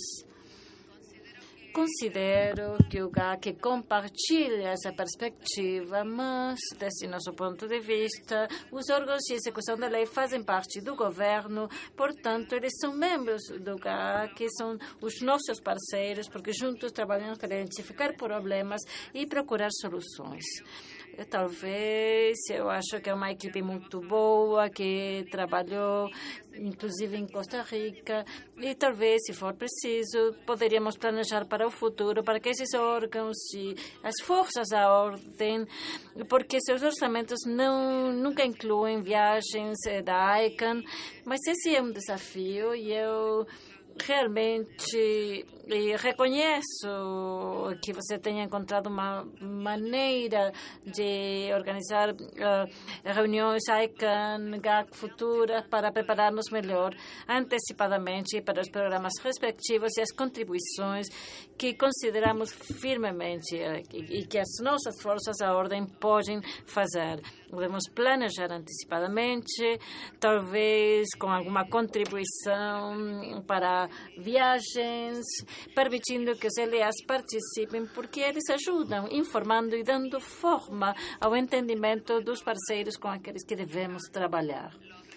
Considero que o G A C compartilha essa perspectiva, mas, desse nosso ponto de vista, os órgãos de execução da lei fazem parte do governo, portanto, eles são membros do G A C, são os nossos parceiros, porque juntos trabalhamos para identificar problemas e procurar soluções. Talvez, eu acho que é uma equipe muito boa, que trabalhou inclusive em Costa Rica, e talvez, se for preciso, poderíamos planejar para o futuro, para que esses órgãos e as forças da ordem, porque seus orçamentos não, nunca incluem viagens da ICANN, mas esse é um desafio e eu realmente reconheço que você tenha encontrado uma maneira de organizar uh, reuniões ICANN, G A C futuras para preparar-nos melhor antecipadamente para os programas respectivos e as contribuições que consideramos firmemente uh, e, e que as nossas forças da ordem podem fazer. Devemos planejar antecipadamente, talvez com alguma contribuição para viagens, permitindo que os L As participem, porque eles ajudam, informando e dando forma ao entendimento dos parceiros com aqueles que devemos trabalhar.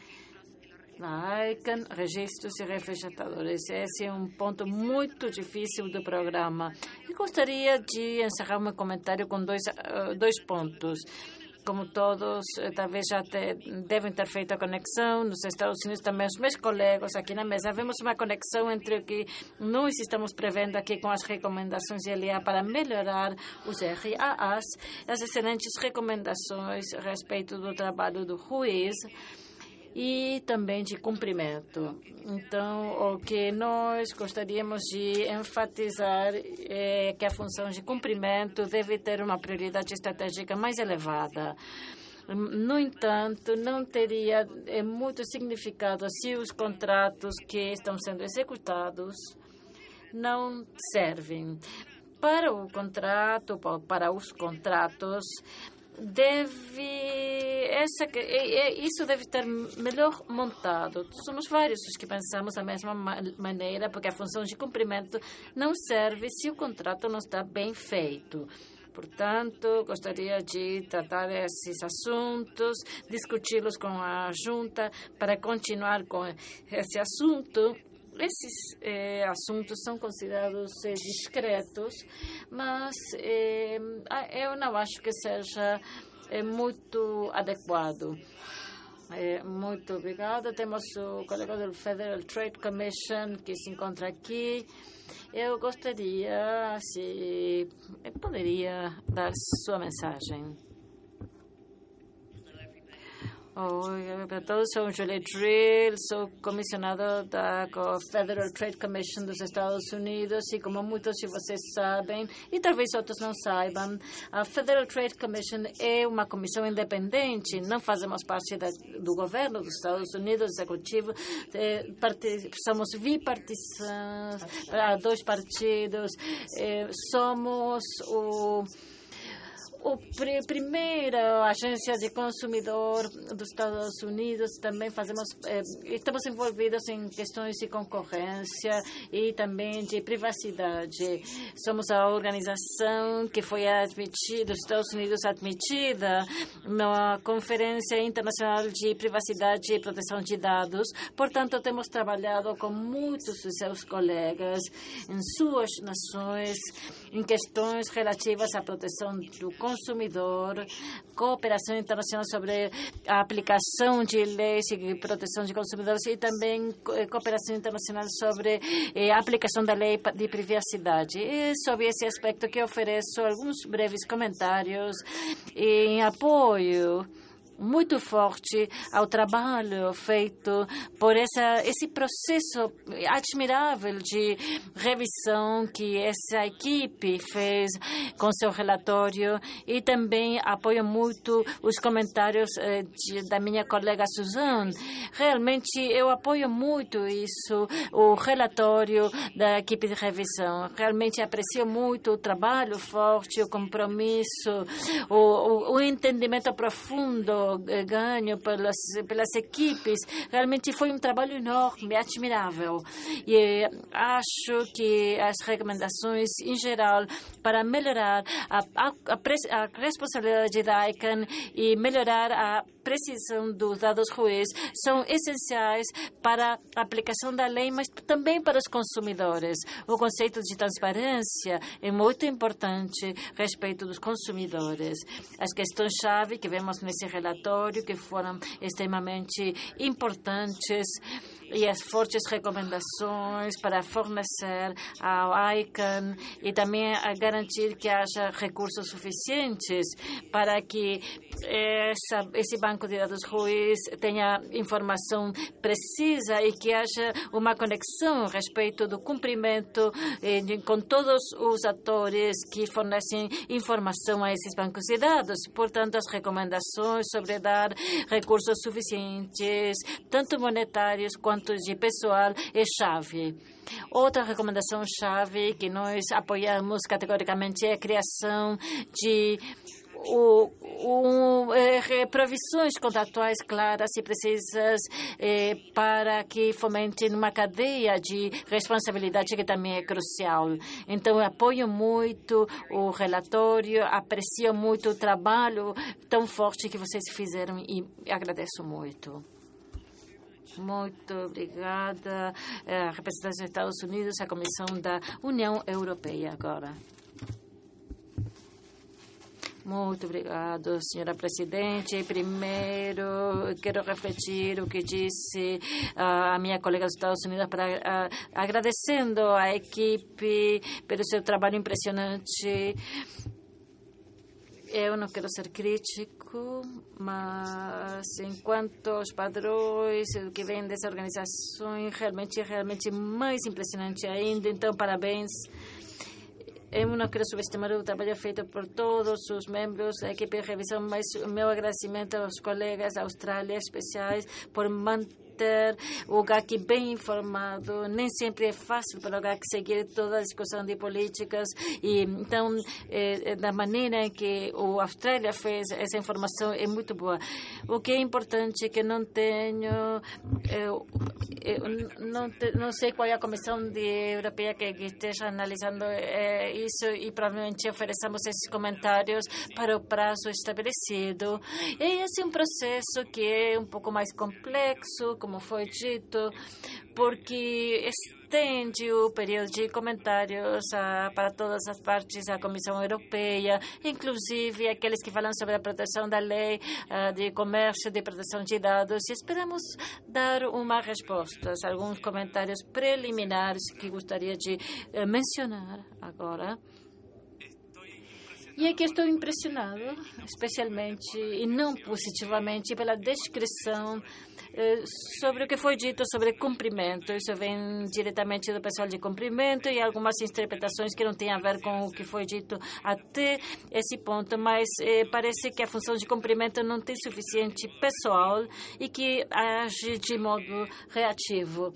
Na ICANN, registros e registradores. Esse é um ponto muito difícil do programa. E gostaria de encerrar meu comentário com dois, uh, dois pontos. Como todos, talvez já te, devem ter feito a conexão, nos Estados Unidos também, os meus colegas aqui na mesa, vemos uma conexão entre o que nós estamos prevendo aqui com as recomendações de L A para melhorar os R A As, as excelentes recomendações a respeito do trabalho do juiz e também de cumprimento. Então, o que nós gostaríamos de enfatizar é que a função de cumprimento deve ter uma prioridade estratégica mais elevada. No entanto, não teria é, muito significado se os contratos que estão sendo executados não servem. Para o contrato, para os contratos, deve essa isso deve estar melhor montado. Somos vários os que pensamos da mesma maneira, porque a função de cumprimento não serve se o contrato não está bem feito. Portanto, gostaria de tratar esses assuntos, discuti-los com a junta para continuar com esse assunto. Esses eh, assuntos são considerados eh, discretos, mas eh, eu não acho que seja eh, muito adequado. Eh, muito obrigada. Temos o colega do Federal Trade Commission que se encontra aqui. Eu gostaria, se poderia dar sua mensagem. Oi, para todos, sou Julie Drill, sou comissionado da Federal Trade Commission dos Estados Unidos e, como muitos de vocês sabem, e talvez outros não saibam, a Federal Trade Commission é uma comissão independente, não fazemos parte da, do governo dos Estados Unidos, executivo, é, part, somos bipartisanos, há dois partidos, é, somos o... A pr primeira agência de consumidor dos Estados Unidos. Também fazemos, eh, estamos envolvidos em questões de concorrência e também de privacidade. Somos a organização que foi admitida, dos Estados Unidos admitida na Conferência Internacional de Privacidade e Proteção de Dados. Portanto, temos trabalhado com muitos dos seus colegas em suas nações em questões relativas à proteção do consumidor, cooperação internacional sobre a aplicação de leis e proteção de consumidores e também cooperação internacional sobre a aplicação da lei de privacidade. E sobre esse aspecto que ofereço alguns breves comentários em apoio muito forte ao trabalho feito por essa, esse processo admirável de revisão que essa equipe fez com seu relatório, e também apoio muito os comentários eh, de, da minha colega Suzanne. Realmente eu apoio muito isso, o relatório da equipe de revisão. Realmente aprecio muito o trabalho forte, o compromisso, o, o, o entendimento profundo ganho pelas, pelas equipes. Realmente foi um trabalho enorme, admirável. E acho que as recomendações, em geral, para melhorar a, a, a, a responsabilidade da I C A N e melhorar a precisão dos dados ruins são essenciais para a aplicação da lei, mas também para os consumidores. O conceito de transparência é muito importante a respeito dos consumidores. As questões-chave que vemos nesse relatório, que foram extremamente importantes, e as fortes recomendações para fornecer ao I C A N e também a garantir que haja recursos suficientes para que essa, esse banco de dados ruins tenha informação precisa e que haja uma conexão a respeito do cumprimento eh, com todos os atores que fornecem informação a esses bancos de dados. Portanto, as recomendações sobre dar recursos suficientes, tanto monetários quanto de pessoal, é chave. Outra recomendação-chave que nós apoiamos categoricamente é a criação de O, o, eh, provisões contratuais claras e precisas eh, para que fomentem uma cadeia de responsabilidade que também é crucial. Então, eu apoio muito o relatório, aprecio muito o trabalho tão forte que vocês fizeram e agradeço muito. Muito obrigada, a representante dos Estados Unidos, a Comissão da União Europeia agora. Muito obrigado, senhora presidente. Primeiro, quero refletir o que disse uh, a minha colega dos Estados Unidos, para, uh, agradecendo a equipe pelo seu trabalho impressionante. Eu não quero ser crítico, mas enquanto os padrões que vêm dessa organização, realmente, realmente mais impressionante ainda. Então, parabéns. eu não quero subestimar o trabalho feito por todos os membros da equipe de revisão, mas o meu agradecimento aos colegas da Austrália especiais por manter o G A C bem informado. Nem sempre é fácil para o G A C seguir toda a discussão de políticas, e então, é, da maneira em que a Austrália fez essa informação é muito boa. O que é importante é que não tenho, eu, eu não, te, não sei qual é a Comissão de Europeia que, que esteja analisando é, isso, e provavelmente ofereçamos esses comentários para o prazo estabelecido. E esse é um processo que é um pouco mais complexo, como foi dito, porque estende o período de comentários a, para todas as partes da Comissão Europeia, inclusive aqueles que falam sobre a proteção da lei uh, de comércio, de proteção de dados, e esperamos dar uma resposta. Alguns comentários preliminares que gostaria de uh, mencionar agora. E aqui estou impressionado, especialmente, e não positivamente, pela descrição eh, sobre o que foi dito sobre cumprimento. Isso vem diretamente do pessoal de cumprimento e algumas interpretações que não têm a ver com o que foi dito até esse ponto, mas eh, parece que a função de cumprimento não tem suficiente pessoal e que age de modo reativo.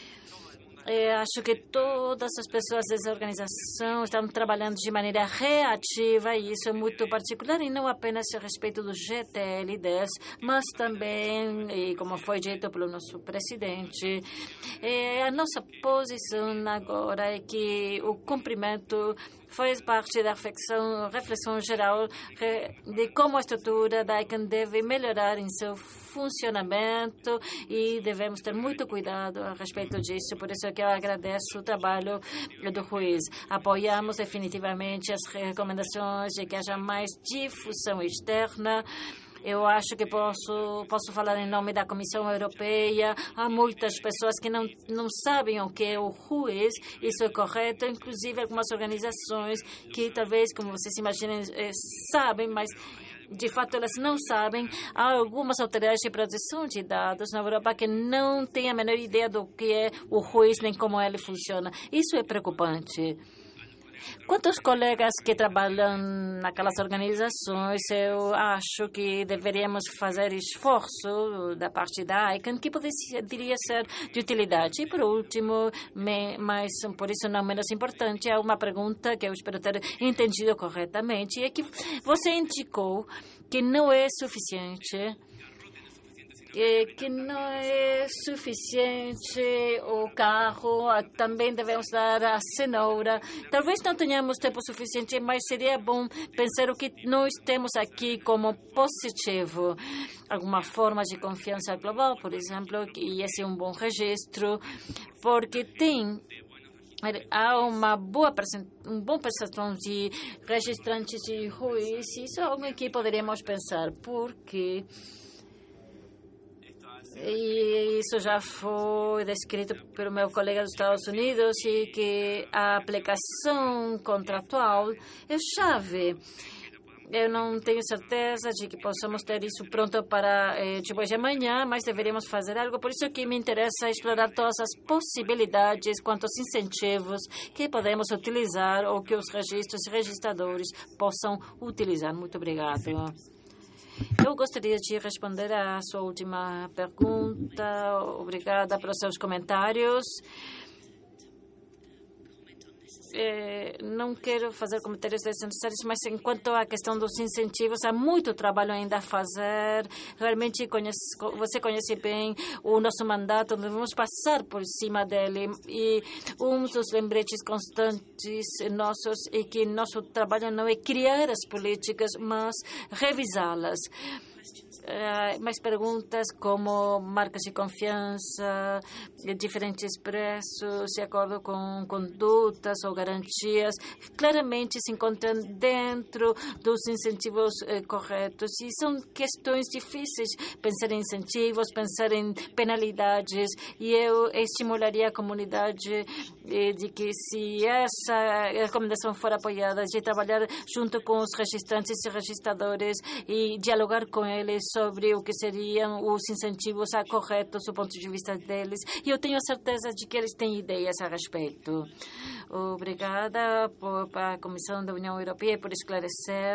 Eu acho que todas as pessoas dessa organização estão trabalhando de maneira reativa, e isso é muito particular, e não apenas a respeito do G T L dez, mas também, e como foi dito pelo nosso presidente, é, a nossa posição agora é que o cumprimento faz parte da reflexão, reflexão geral de como a estrutura da I C A N deve melhorar em seu funcionamento, e devemos ter muito cuidado a respeito disso. Por isso é que eu agradeço o trabalho do juiz. Apoiamos definitivamente as recomendações de que haja mais difusão externa. Eu acho que posso, posso falar em nome da Comissão Europeia. Há muitas pessoas que não, não sabem o que é o juiz. Isso é correto. Inclusive, algumas organizações que talvez, como vocês imaginem, sabem, mas de fato elas não sabem. Há algumas autoridades de proteção de dados na Europa que não têm a menor ideia do que é o juiz nem como ele funciona. Isso é preocupante. Quantos colegas que trabalham naquelas organizações, eu acho que deveríamos fazer esforço da parte da I C A N, que poderia ser de utilidade. E, por último, mas por isso não menos importante, há uma pergunta que eu espero ter entendido corretamente, é que você indicou que não é suficiente que não é suficiente o carro, também devemos dar a cenoura. Talvez não tenhamos tempo suficiente, mas seria bom pensar o que nós temos aqui como positivo. Alguma forma de confiança global, por exemplo, e esse é um bom registro, porque tem há uma boa um bom percepção de registrantes de juiz. Isso é algo que poderíamos pensar, porque e isso já foi descrito pelo meu colega dos Estados Unidos, e que a aplicação contratual é chave. Eu não tenho certeza de que possamos ter isso pronto para eh, depois de amanhã, mas deveríamos fazer algo. Por isso que me interessa explorar todas as possibilidades quanto aos incentivos que podemos utilizar ou que os registros e registradores possam utilizar. Muito obrigado. Eu gostaria de responder à sua última pergunta. Obrigada pelos seus comentários. É, não quero fazer comentários desnecessários, mas enquanto à questão dos incentivos, há muito trabalho ainda a fazer. Realmente conhece, você conhece bem o nosso mandato, devemos passar por cima dele, e um dos lembretes constantes nossos é que nosso trabalho não é criar as políticas, mas revisá-las. Uh, mais perguntas como marcas de confiança, diferentes preços, de acordo com condutas ou garantias, claramente se encontram dentro dos incentivos uh, corretos. E são questões difíceis, pensar em incentivos, pensar em penalidades, e eu estimularia a comunidade de que se essa recomendação for apoiada, de trabalhar junto com os registrantes e registradores e dialogar com eles sobre o que seriam os incentivos corretos do ponto de vista deles. E eu tenho a certeza de que eles têm ideias a respeito. Obrigada por, para a Comissão da União Europeia por esclarecer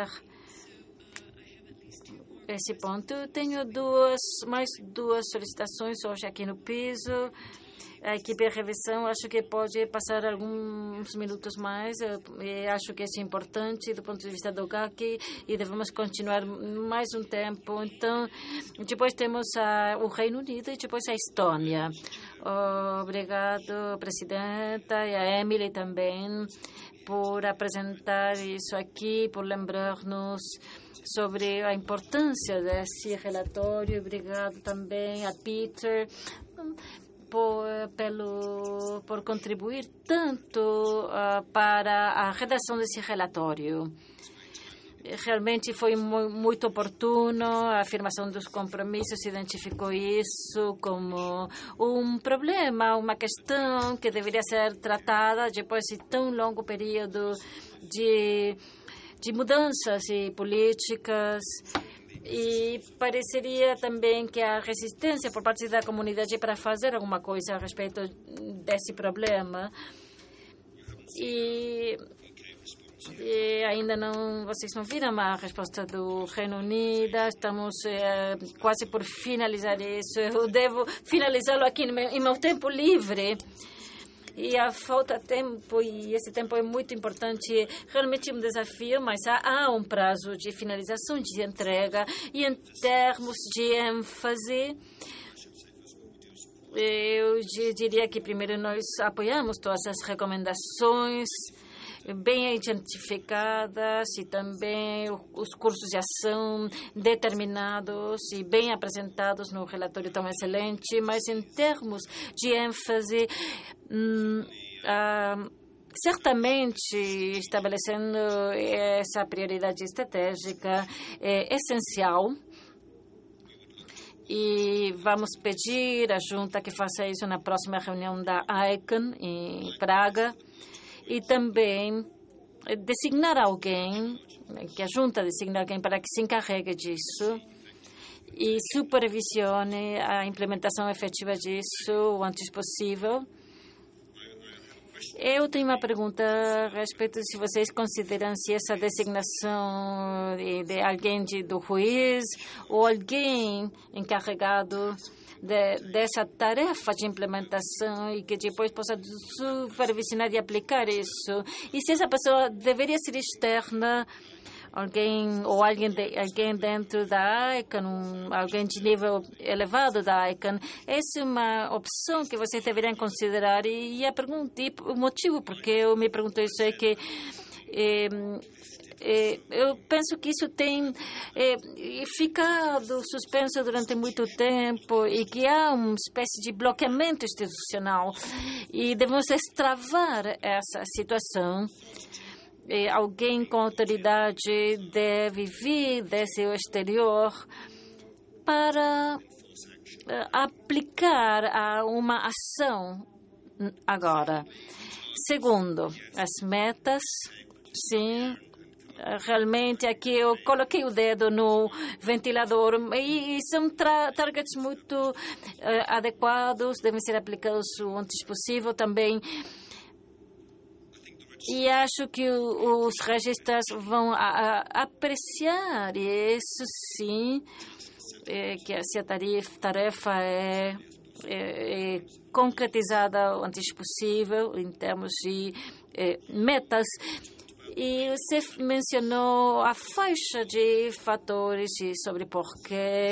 esse ponto. Tenho duas, mais duas solicitações hoje aqui no piso. A equipe de revisão acho que pode passar alguns minutos mais. Eu acho que isso é importante do ponto de vista do G A C e devemos continuar mais um tempo. Então, depois temos a, o Reino Unido e depois a Estônia. Obrigado, Presidenta, e a Emily também, por apresentar isso aqui, por lembrar-nos sobre a importância desse relatório. Obrigado também a Peter por, pelo, por contribuir tanto uh, para a redação desse relatório. Realmente foi muito oportuno, a afirmação dos compromissos identificou isso como um problema, uma questão que deveria ser tratada depois de tão longo período de, de mudanças e políticas. E pareceria também que a resistência por parte da comunidade para fazer alguma coisa a respeito desse problema. E, e ainda não, vocês não viram a resposta do Reino Unido. Estamos é, quase por finalizar isso. Eu devo finalizá-lo aqui no meu, em meu tempo livre. E a falta de tempo, e esse tempo é muito importante, realmente um desafio, mas há, há um prazo de finalização, de entrega, e em termos de ênfase, eu diria que primeiro nós apoiamos todas as recomendações bem identificadas e também os cursos de ação determinados e bem apresentados no relatório tão excelente, mas em termos de ênfase, hum, ah, certamente estabelecendo essa prioridade estratégica é essencial. E vamos pedir à junta que faça isso na próxima reunião da ICANN em Praga. E também designar alguém, que a junta designe alguém para que se encarregue disso e supervisione a implementação efetiva disso o antes possível. Eu tenho uma pergunta a respeito de se vocês consideram se essa designação de, de alguém de, do juiz ou alguém encarregado De, dessa tarefa de implementação e que depois possa supervisionar e aplicar isso. E se essa pessoa deveria ser externa, alguém ou alguém, de, alguém dentro da ICANN, um, alguém de nível elevado da ICANN, essa é uma opção que vocês deveriam considerar. E, e a pergunta, e o motivo porque eu me pergunto isso é que eh, eu penso que isso tem ficado suspenso durante muito tempo e que há uma espécie de bloqueamento institucional e devemos destravar essa situação. Alguém com autoridade deve vir desse exterior para aplicar uma ação agora. Segundo, as metas, sim. Realmente, aqui eu coloquei o dedo no ventilador e, e são targets muito uh, adequados, devem ser aplicados o antes possível também. E acho que o, os registros vão a, a, apreciar isso, sim, é, que essa tarefa, tarefa é, é, é concretizada o antes possível em termos de é, metas. E você mencionou a faixa de fatores sobre por que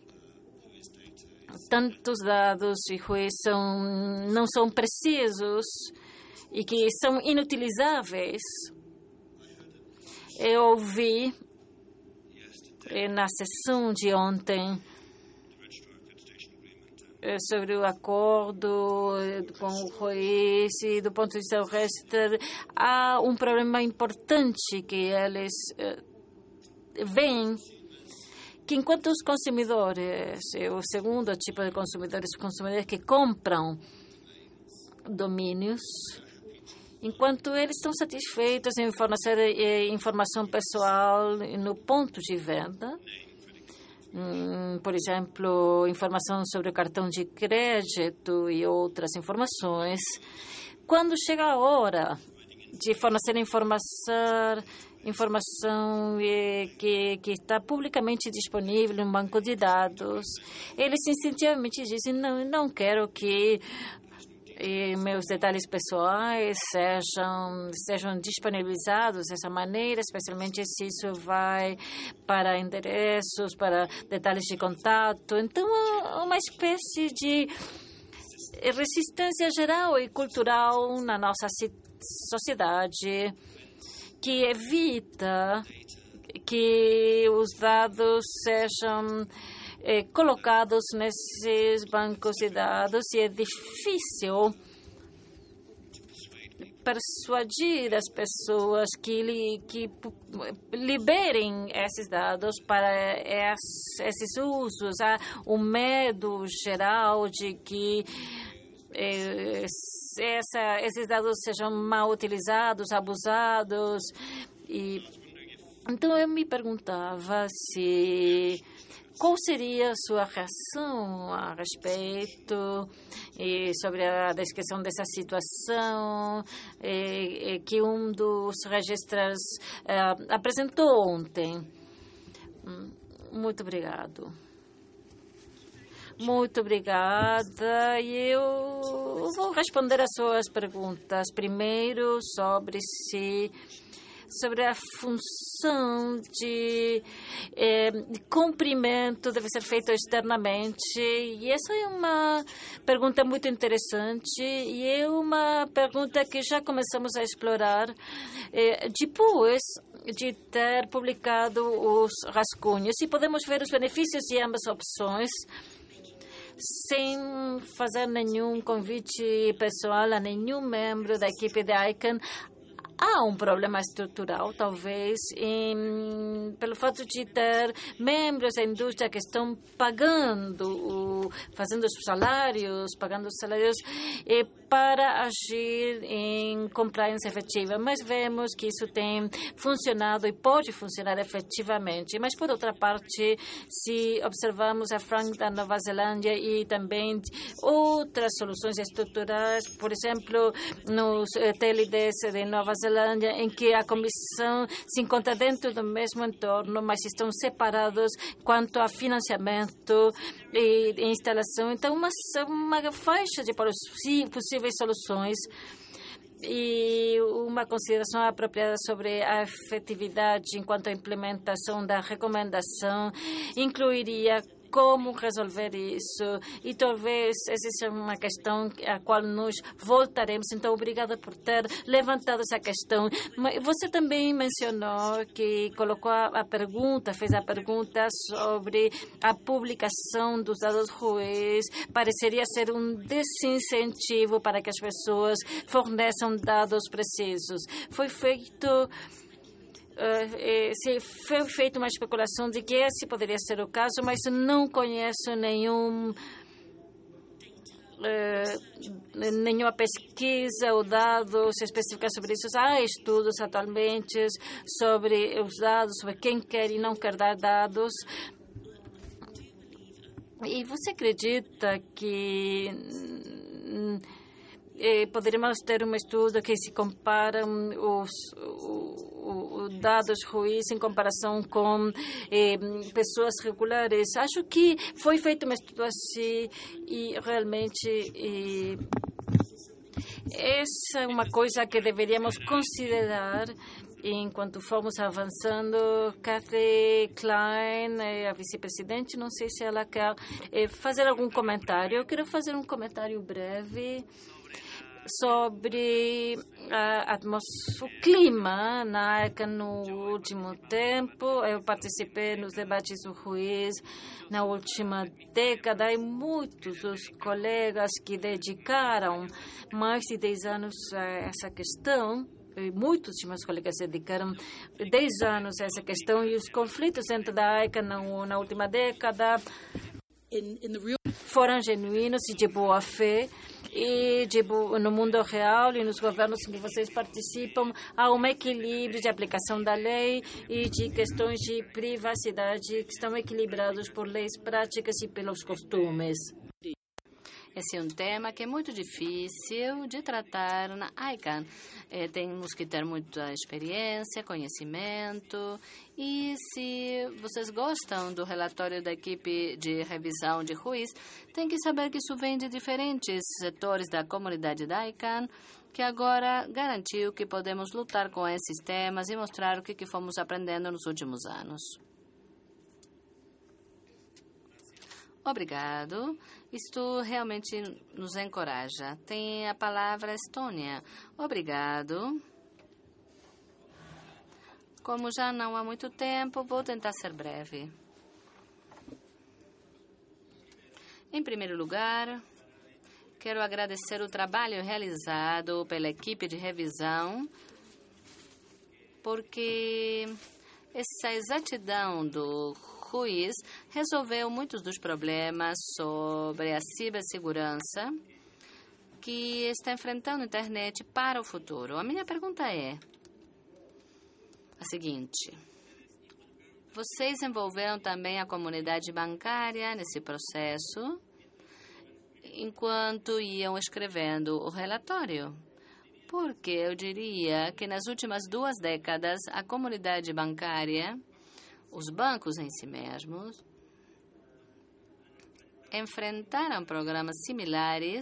tantos dados e juízes são, não são precisos e que são inutilizáveis. Eu ouvi na sessão de ontem sobre o acordo com o juiz e do ponto de vista do resto, há um problema importante que eles veem, que enquanto os consumidores, o segundo tipo de consumidores, os consumidores que compram domínios, enquanto eles estão satisfeitos em fornecer eh, informação pessoal no ponto de venda, hum, por exemplo, informação sobre o cartão de crédito e outras informações, quando chega a hora de fornecer informação, informação eh, que, que está publicamente disponível no banco de dados, eles instintivamente dizem, não, não quero que e meus detalhes pessoais sejam, sejam disponibilizados dessa maneira, especialmente se isso vai para endereços, para detalhes de contato. Então, uma espécie de resistência geral e cultural na nossa sociedade que evita que os dados sejam Eh, colocados nesses bancos de dados, e é difícil persuadir as pessoas que, li, que liberem esses dados para es, esses usos. Há um medo geral de que eh, essa, esses dados sejam mal utilizados, abusados. E, então, eu me perguntava se... qual seria a sua reação a respeito e sobre a descrição dessa situação e, e que um dos registros uh, apresentou ontem? Muito obrigado. Muito obrigada. E eu vou responder às suas perguntas. Primeiro, sobre se... sobre a função de, eh, de cumprimento deve ser feito externamente. E essa é uma pergunta muito interessante e é uma pergunta que já começamos a explorar eh, depois de ter publicado os rascunhos. E podemos ver os benefícios de ambas opções, sem fazer nenhum convite pessoal a nenhum membro da equipe da ICANN. Há um problema estrutural, talvez, em, pelo fato de ter membros da indústria que estão pagando, fazendo os salários, pagando os salários e para agir em compliance efetiva. Mas vemos que isso tem funcionado e pode funcionar efetivamente. Mas, por outra parte, se observamos a Frank da Nova Zelândia e também outras soluções estruturais, por exemplo, nos T L Ds de Nova Zelândia, em que a comissão se encontra dentro do mesmo entorno, mas estão separados quanto a financiamento e instalação. Então, uma, uma faixa de possíveis soluções e uma consideração apropriada sobre a efetividade enquanto a implementação da recomendação incluiria como resolver isso, e talvez essa seja uma questão a qual nós voltaremos. Então, obrigada por ter levantado essa questão. Você também mencionou que colocou a pergunta, fez a pergunta sobre a publicação dos dados ruins. Pareceria ser um desincentivo para que as pessoas forneçam dados precisos. Foi feito... Uh, se foi feita uma especulação de que esse poderia ser o caso, mas não conheço nenhum, uh, nenhuma pesquisa ou dados específicos sobre isso. Há estudos atualmente sobre os dados, sobre quem quer e não quer dar dados. E você acredita que eh, poderíamos ter um estudo que se compara os, os os dados ruins em comparação com eh, pessoas regulares? Acho que foi feito um estudo assim e realmente eh, essa é uma coisa que deveríamos considerar enquanto formos avançando. Kathy Klein, a vice-presidente, não sei se ela quer eh, fazer algum comentário. Eu quero fazer um comentário breve sobre a atmosfera, o clima na ICANN no último tempo. Eu participei nos debates do Ruiz na última década e muitos dos colegas que dedicaram mais de dez anos a essa questão, e muitos de meus colegas dedicaram dez anos a essa questão, e os conflitos dentro da ICANN na, na última década in, in the real foram genuínos e de boa fé, e de bo... no mundo real e nos governos em que vocês participam, há um equilíbrio de aplicação da lei e de questões de privacidade que estão equilibrados por leis práticas e pelos costumes. Esse é um tema que é muito difícil de tratar na I C A N. É, temos que ter muita experiência, conhecimento. E se vocês gostam do relatório da equipe de revisão de Ruiz, tem que saber que isso vem de diferentes setores da comunidade da I C A N, que agora garantiu que podemos lutar com esses temas e mostrar o que, que fomos aprendendo nos últimos anos. Obrigado. Isto realmente nos encoraja. Tem a palavra Estônia. Obrigado. Como já não há muito tempo, vou tentar ser breve. Em primeiro lugar, quero agradecer o trabalho realizado pela equipe de revisão, porque essa exatidão do Ruiz resolveu muitos dos problemas sobre a cibersegurança que está enfrentando a internet para o futuro. A minha pergunta é a seguinte: vocês envolveram também a comunidade bancária nesse processo enquanto iam escrevendo o relatório? Porque eu diria que nas últimas duas décadas a comunidade bancária, os bancos em si mesmos, enfrentaram programas similares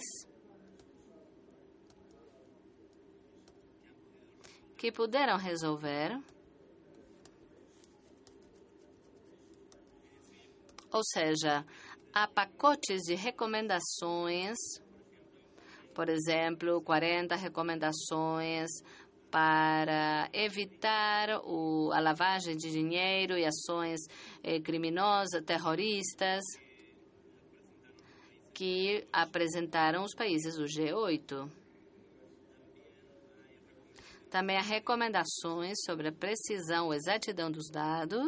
que puderam resolver, ou seja, há pacotes de recomendações, por exemplo, quarenta recomendações para evitar o, a lavagem de dinheiro e ações eh, criminosas, terroristas, que apresentaram os países do G oito. Também há recomendações sobre a precisão e exatidão dos dados.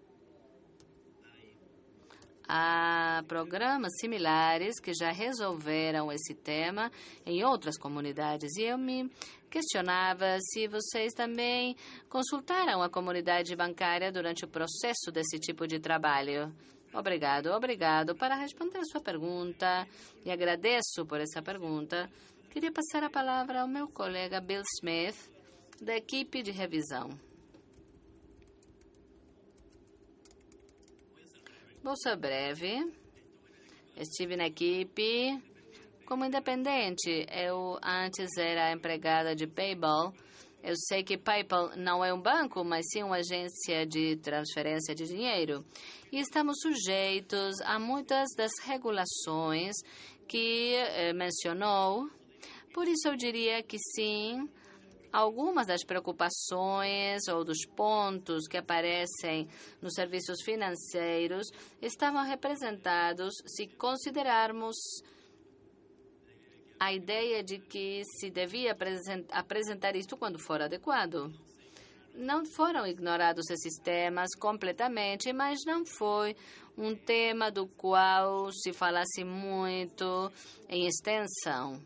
Há programas similares que já resolveram esse tema em outras comunidades. E eu me questionava se vocês também consultaram a comunidade bancária durante o processo desse tipo de trabalho. Obrigado, obrigado. Para responder a sua pergunta, e agradeço por essa pergunta, queria passar a palavra ao meu colega Bill Smith, da equipe de revisão. Vou ser breve. Estive na equipe como independente. Eu antes era empregada de PayPal. Eu sei que PayPal não é um banco, mas sim uma agência de transferência de dinheiro. E estamos sujeitos a muitas das regulações que eh, mencionou. Por isso eu diria que sim. Algumas das preocupações ou dos pontos que aparecem nos serviços financeiros estavam representados se considerarmos a ideia de que se devia apresentar isto quando for adequado. Não foram ignorados esses temas completamente, mas não foi um tema do qual se falasse muito em extensão.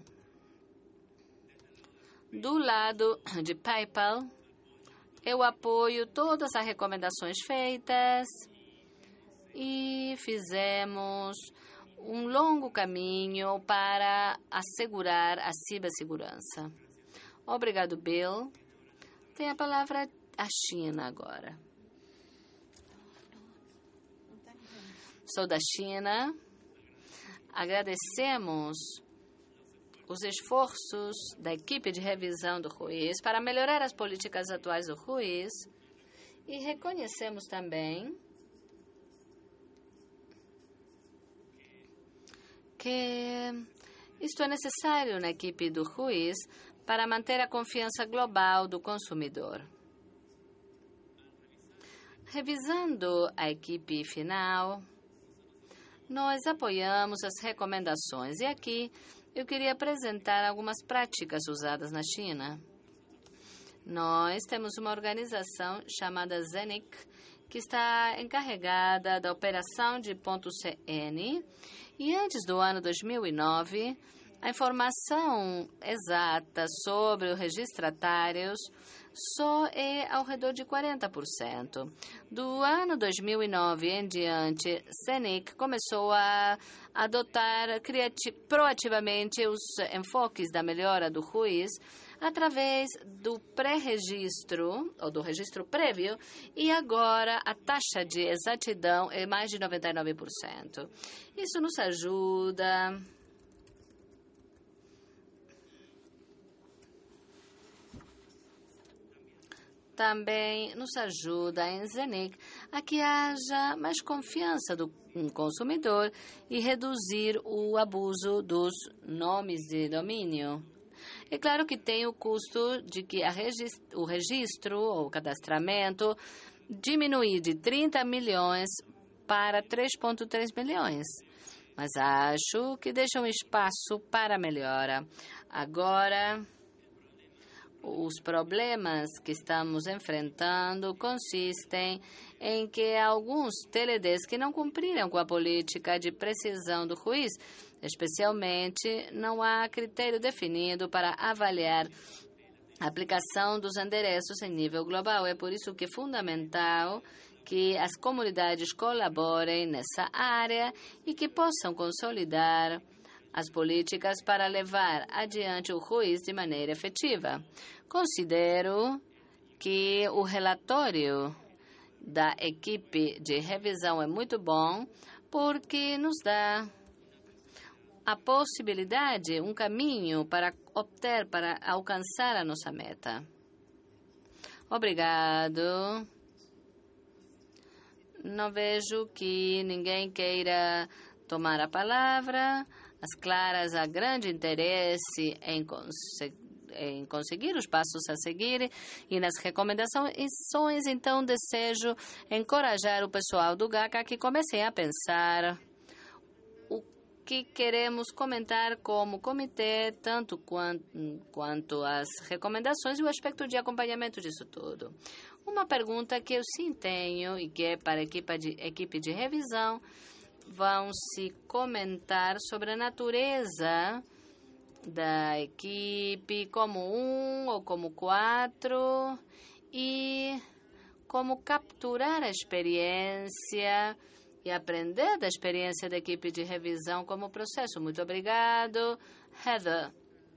Do lado de PayPal, eu apoio todas as recomendações feitas e fizemos um longo caminho para assegurar a cibersegurança. Obrigado, Bill. Tem a palavra a China agora. Sou da China. Agradecemos os esforços da equipe de revisão do Ruiz para melhorar as políticas atuais do Ruiz e reconhecemos também que isto é necessário na equipe do Ruiz para manter a confiança global do consumidor. Revisando a equipe final, nós apoiamos as recomendações e aqui eu queria apresentar algumas práticas usadas na China. Nós temos uma organização chamada ZENIC, que está encarregada da operação de ponto C N, e antes do ano dois mil e nove, a informação exata sobre os registratários só é ao redor de quarenta por cento. Do ano dois mil e nove em diante, CENIC começou a adotar proativamente os enfoques da melhora do juiz através do pré-registro, ou do registro prévio, e agora a taxa de exatidão é mais de noventa e nove por cento. Isso nos ajuda também nos ajuda em CENIC a que haja mais confiança do consumidor e reduzir o abuso dos nomes de domínio. É claro que tem o custo de que a regist- o registro ou cadastramento diminuir de trinta milhões para três vírgula três milhões. Mas acho que deixa um espaço para melhora. Agora, os problemas que estamos enfrentando consistem em que alguns T L Ds que não cumpriram com a política de precisão do juiz, especialmente, não há critério definido para avaliar a aplicação dos endereços em nível global. É por isso que é fundamental que as comunidades colaborem nessa área e que possam consolidar as políticas para levar adiante o juiz de maneira efetiva. Considero que o relatório da equipe de revisão é muito bom porque nos dá a possibilidade, um caminho para obter, para alcançar a nossa meta. Obrigado. Não vejo que ninguém queira tomar a palavra. As claras há grande interesse em, conse em conseguir os passos a seguir e nas recomendações, então desejo encorajar o pessoal do G A C a que comecem a pensar o que queremos comentar como comitê, tanto quanto, quanto as recomendações e o aspecto de acompanhamento disso tudo. Uma pergunta que eu sim tenho e que é para a equipe de, equipe de revisão: vão se comentar sobre a natureza da equipe, como um ou como quatro, e como capturar a experiência e aprender da experiência da equipe de revisão como processo. Muito obrigado. Heather.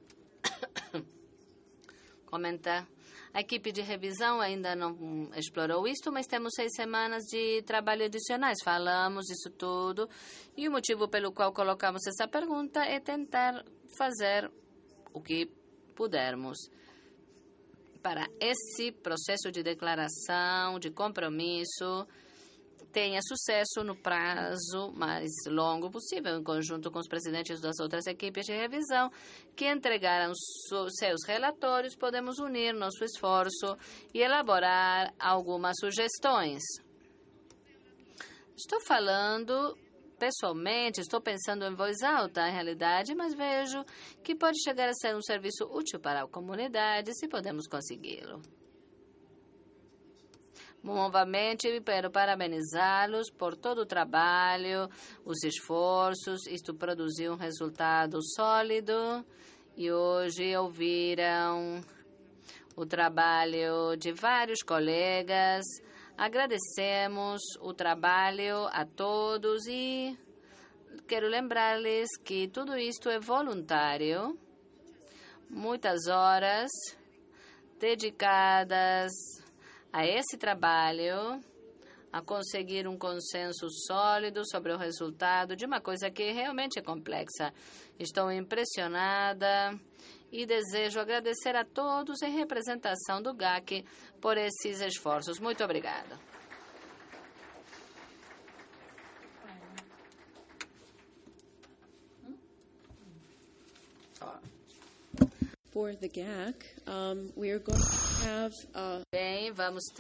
Comentar. A equipe de revisão ainda não explorou isto, mas temos seis semanas de trabalho adicionais. Falamos disso tudo e o motivo pelo qual colocamos essa pergunta é tentar fazer o que pudermos para esse processo de declaração, de compromisso, tenha sucesso no prazo mais longo possível, em conjunto com os presidentes das outras equipes de revisão que entregaram seus relatórios. Podemos unir nosso esforço e elaborar algumas sugestões. Estou falando pessoalmente, estou pensando em voz alta, em realidade, mas vejo que pode chegar a ser um serviço útil para a comunidade se podemos consegui-lo. Novamente, quero parabenizá-los por todo o trabalho, os esforços. Isto produziu um resultado sólido e hoje ouviram o trabalho de vários colegas. Agradecemos o trabalho a todos e quero lembrar-lhes que tudo isto é voluntário. Muitas horas dedicadas a esse trabalho, a conseguir um consenso sólido sobre o resultado de uma coisa que realmente é complexa. Estou impressionada e desejo agradecer a todos em representação do G A C por esses esforços. Muito obrigada. For the G A C, um, we are going to have uh... Bem, vamos ter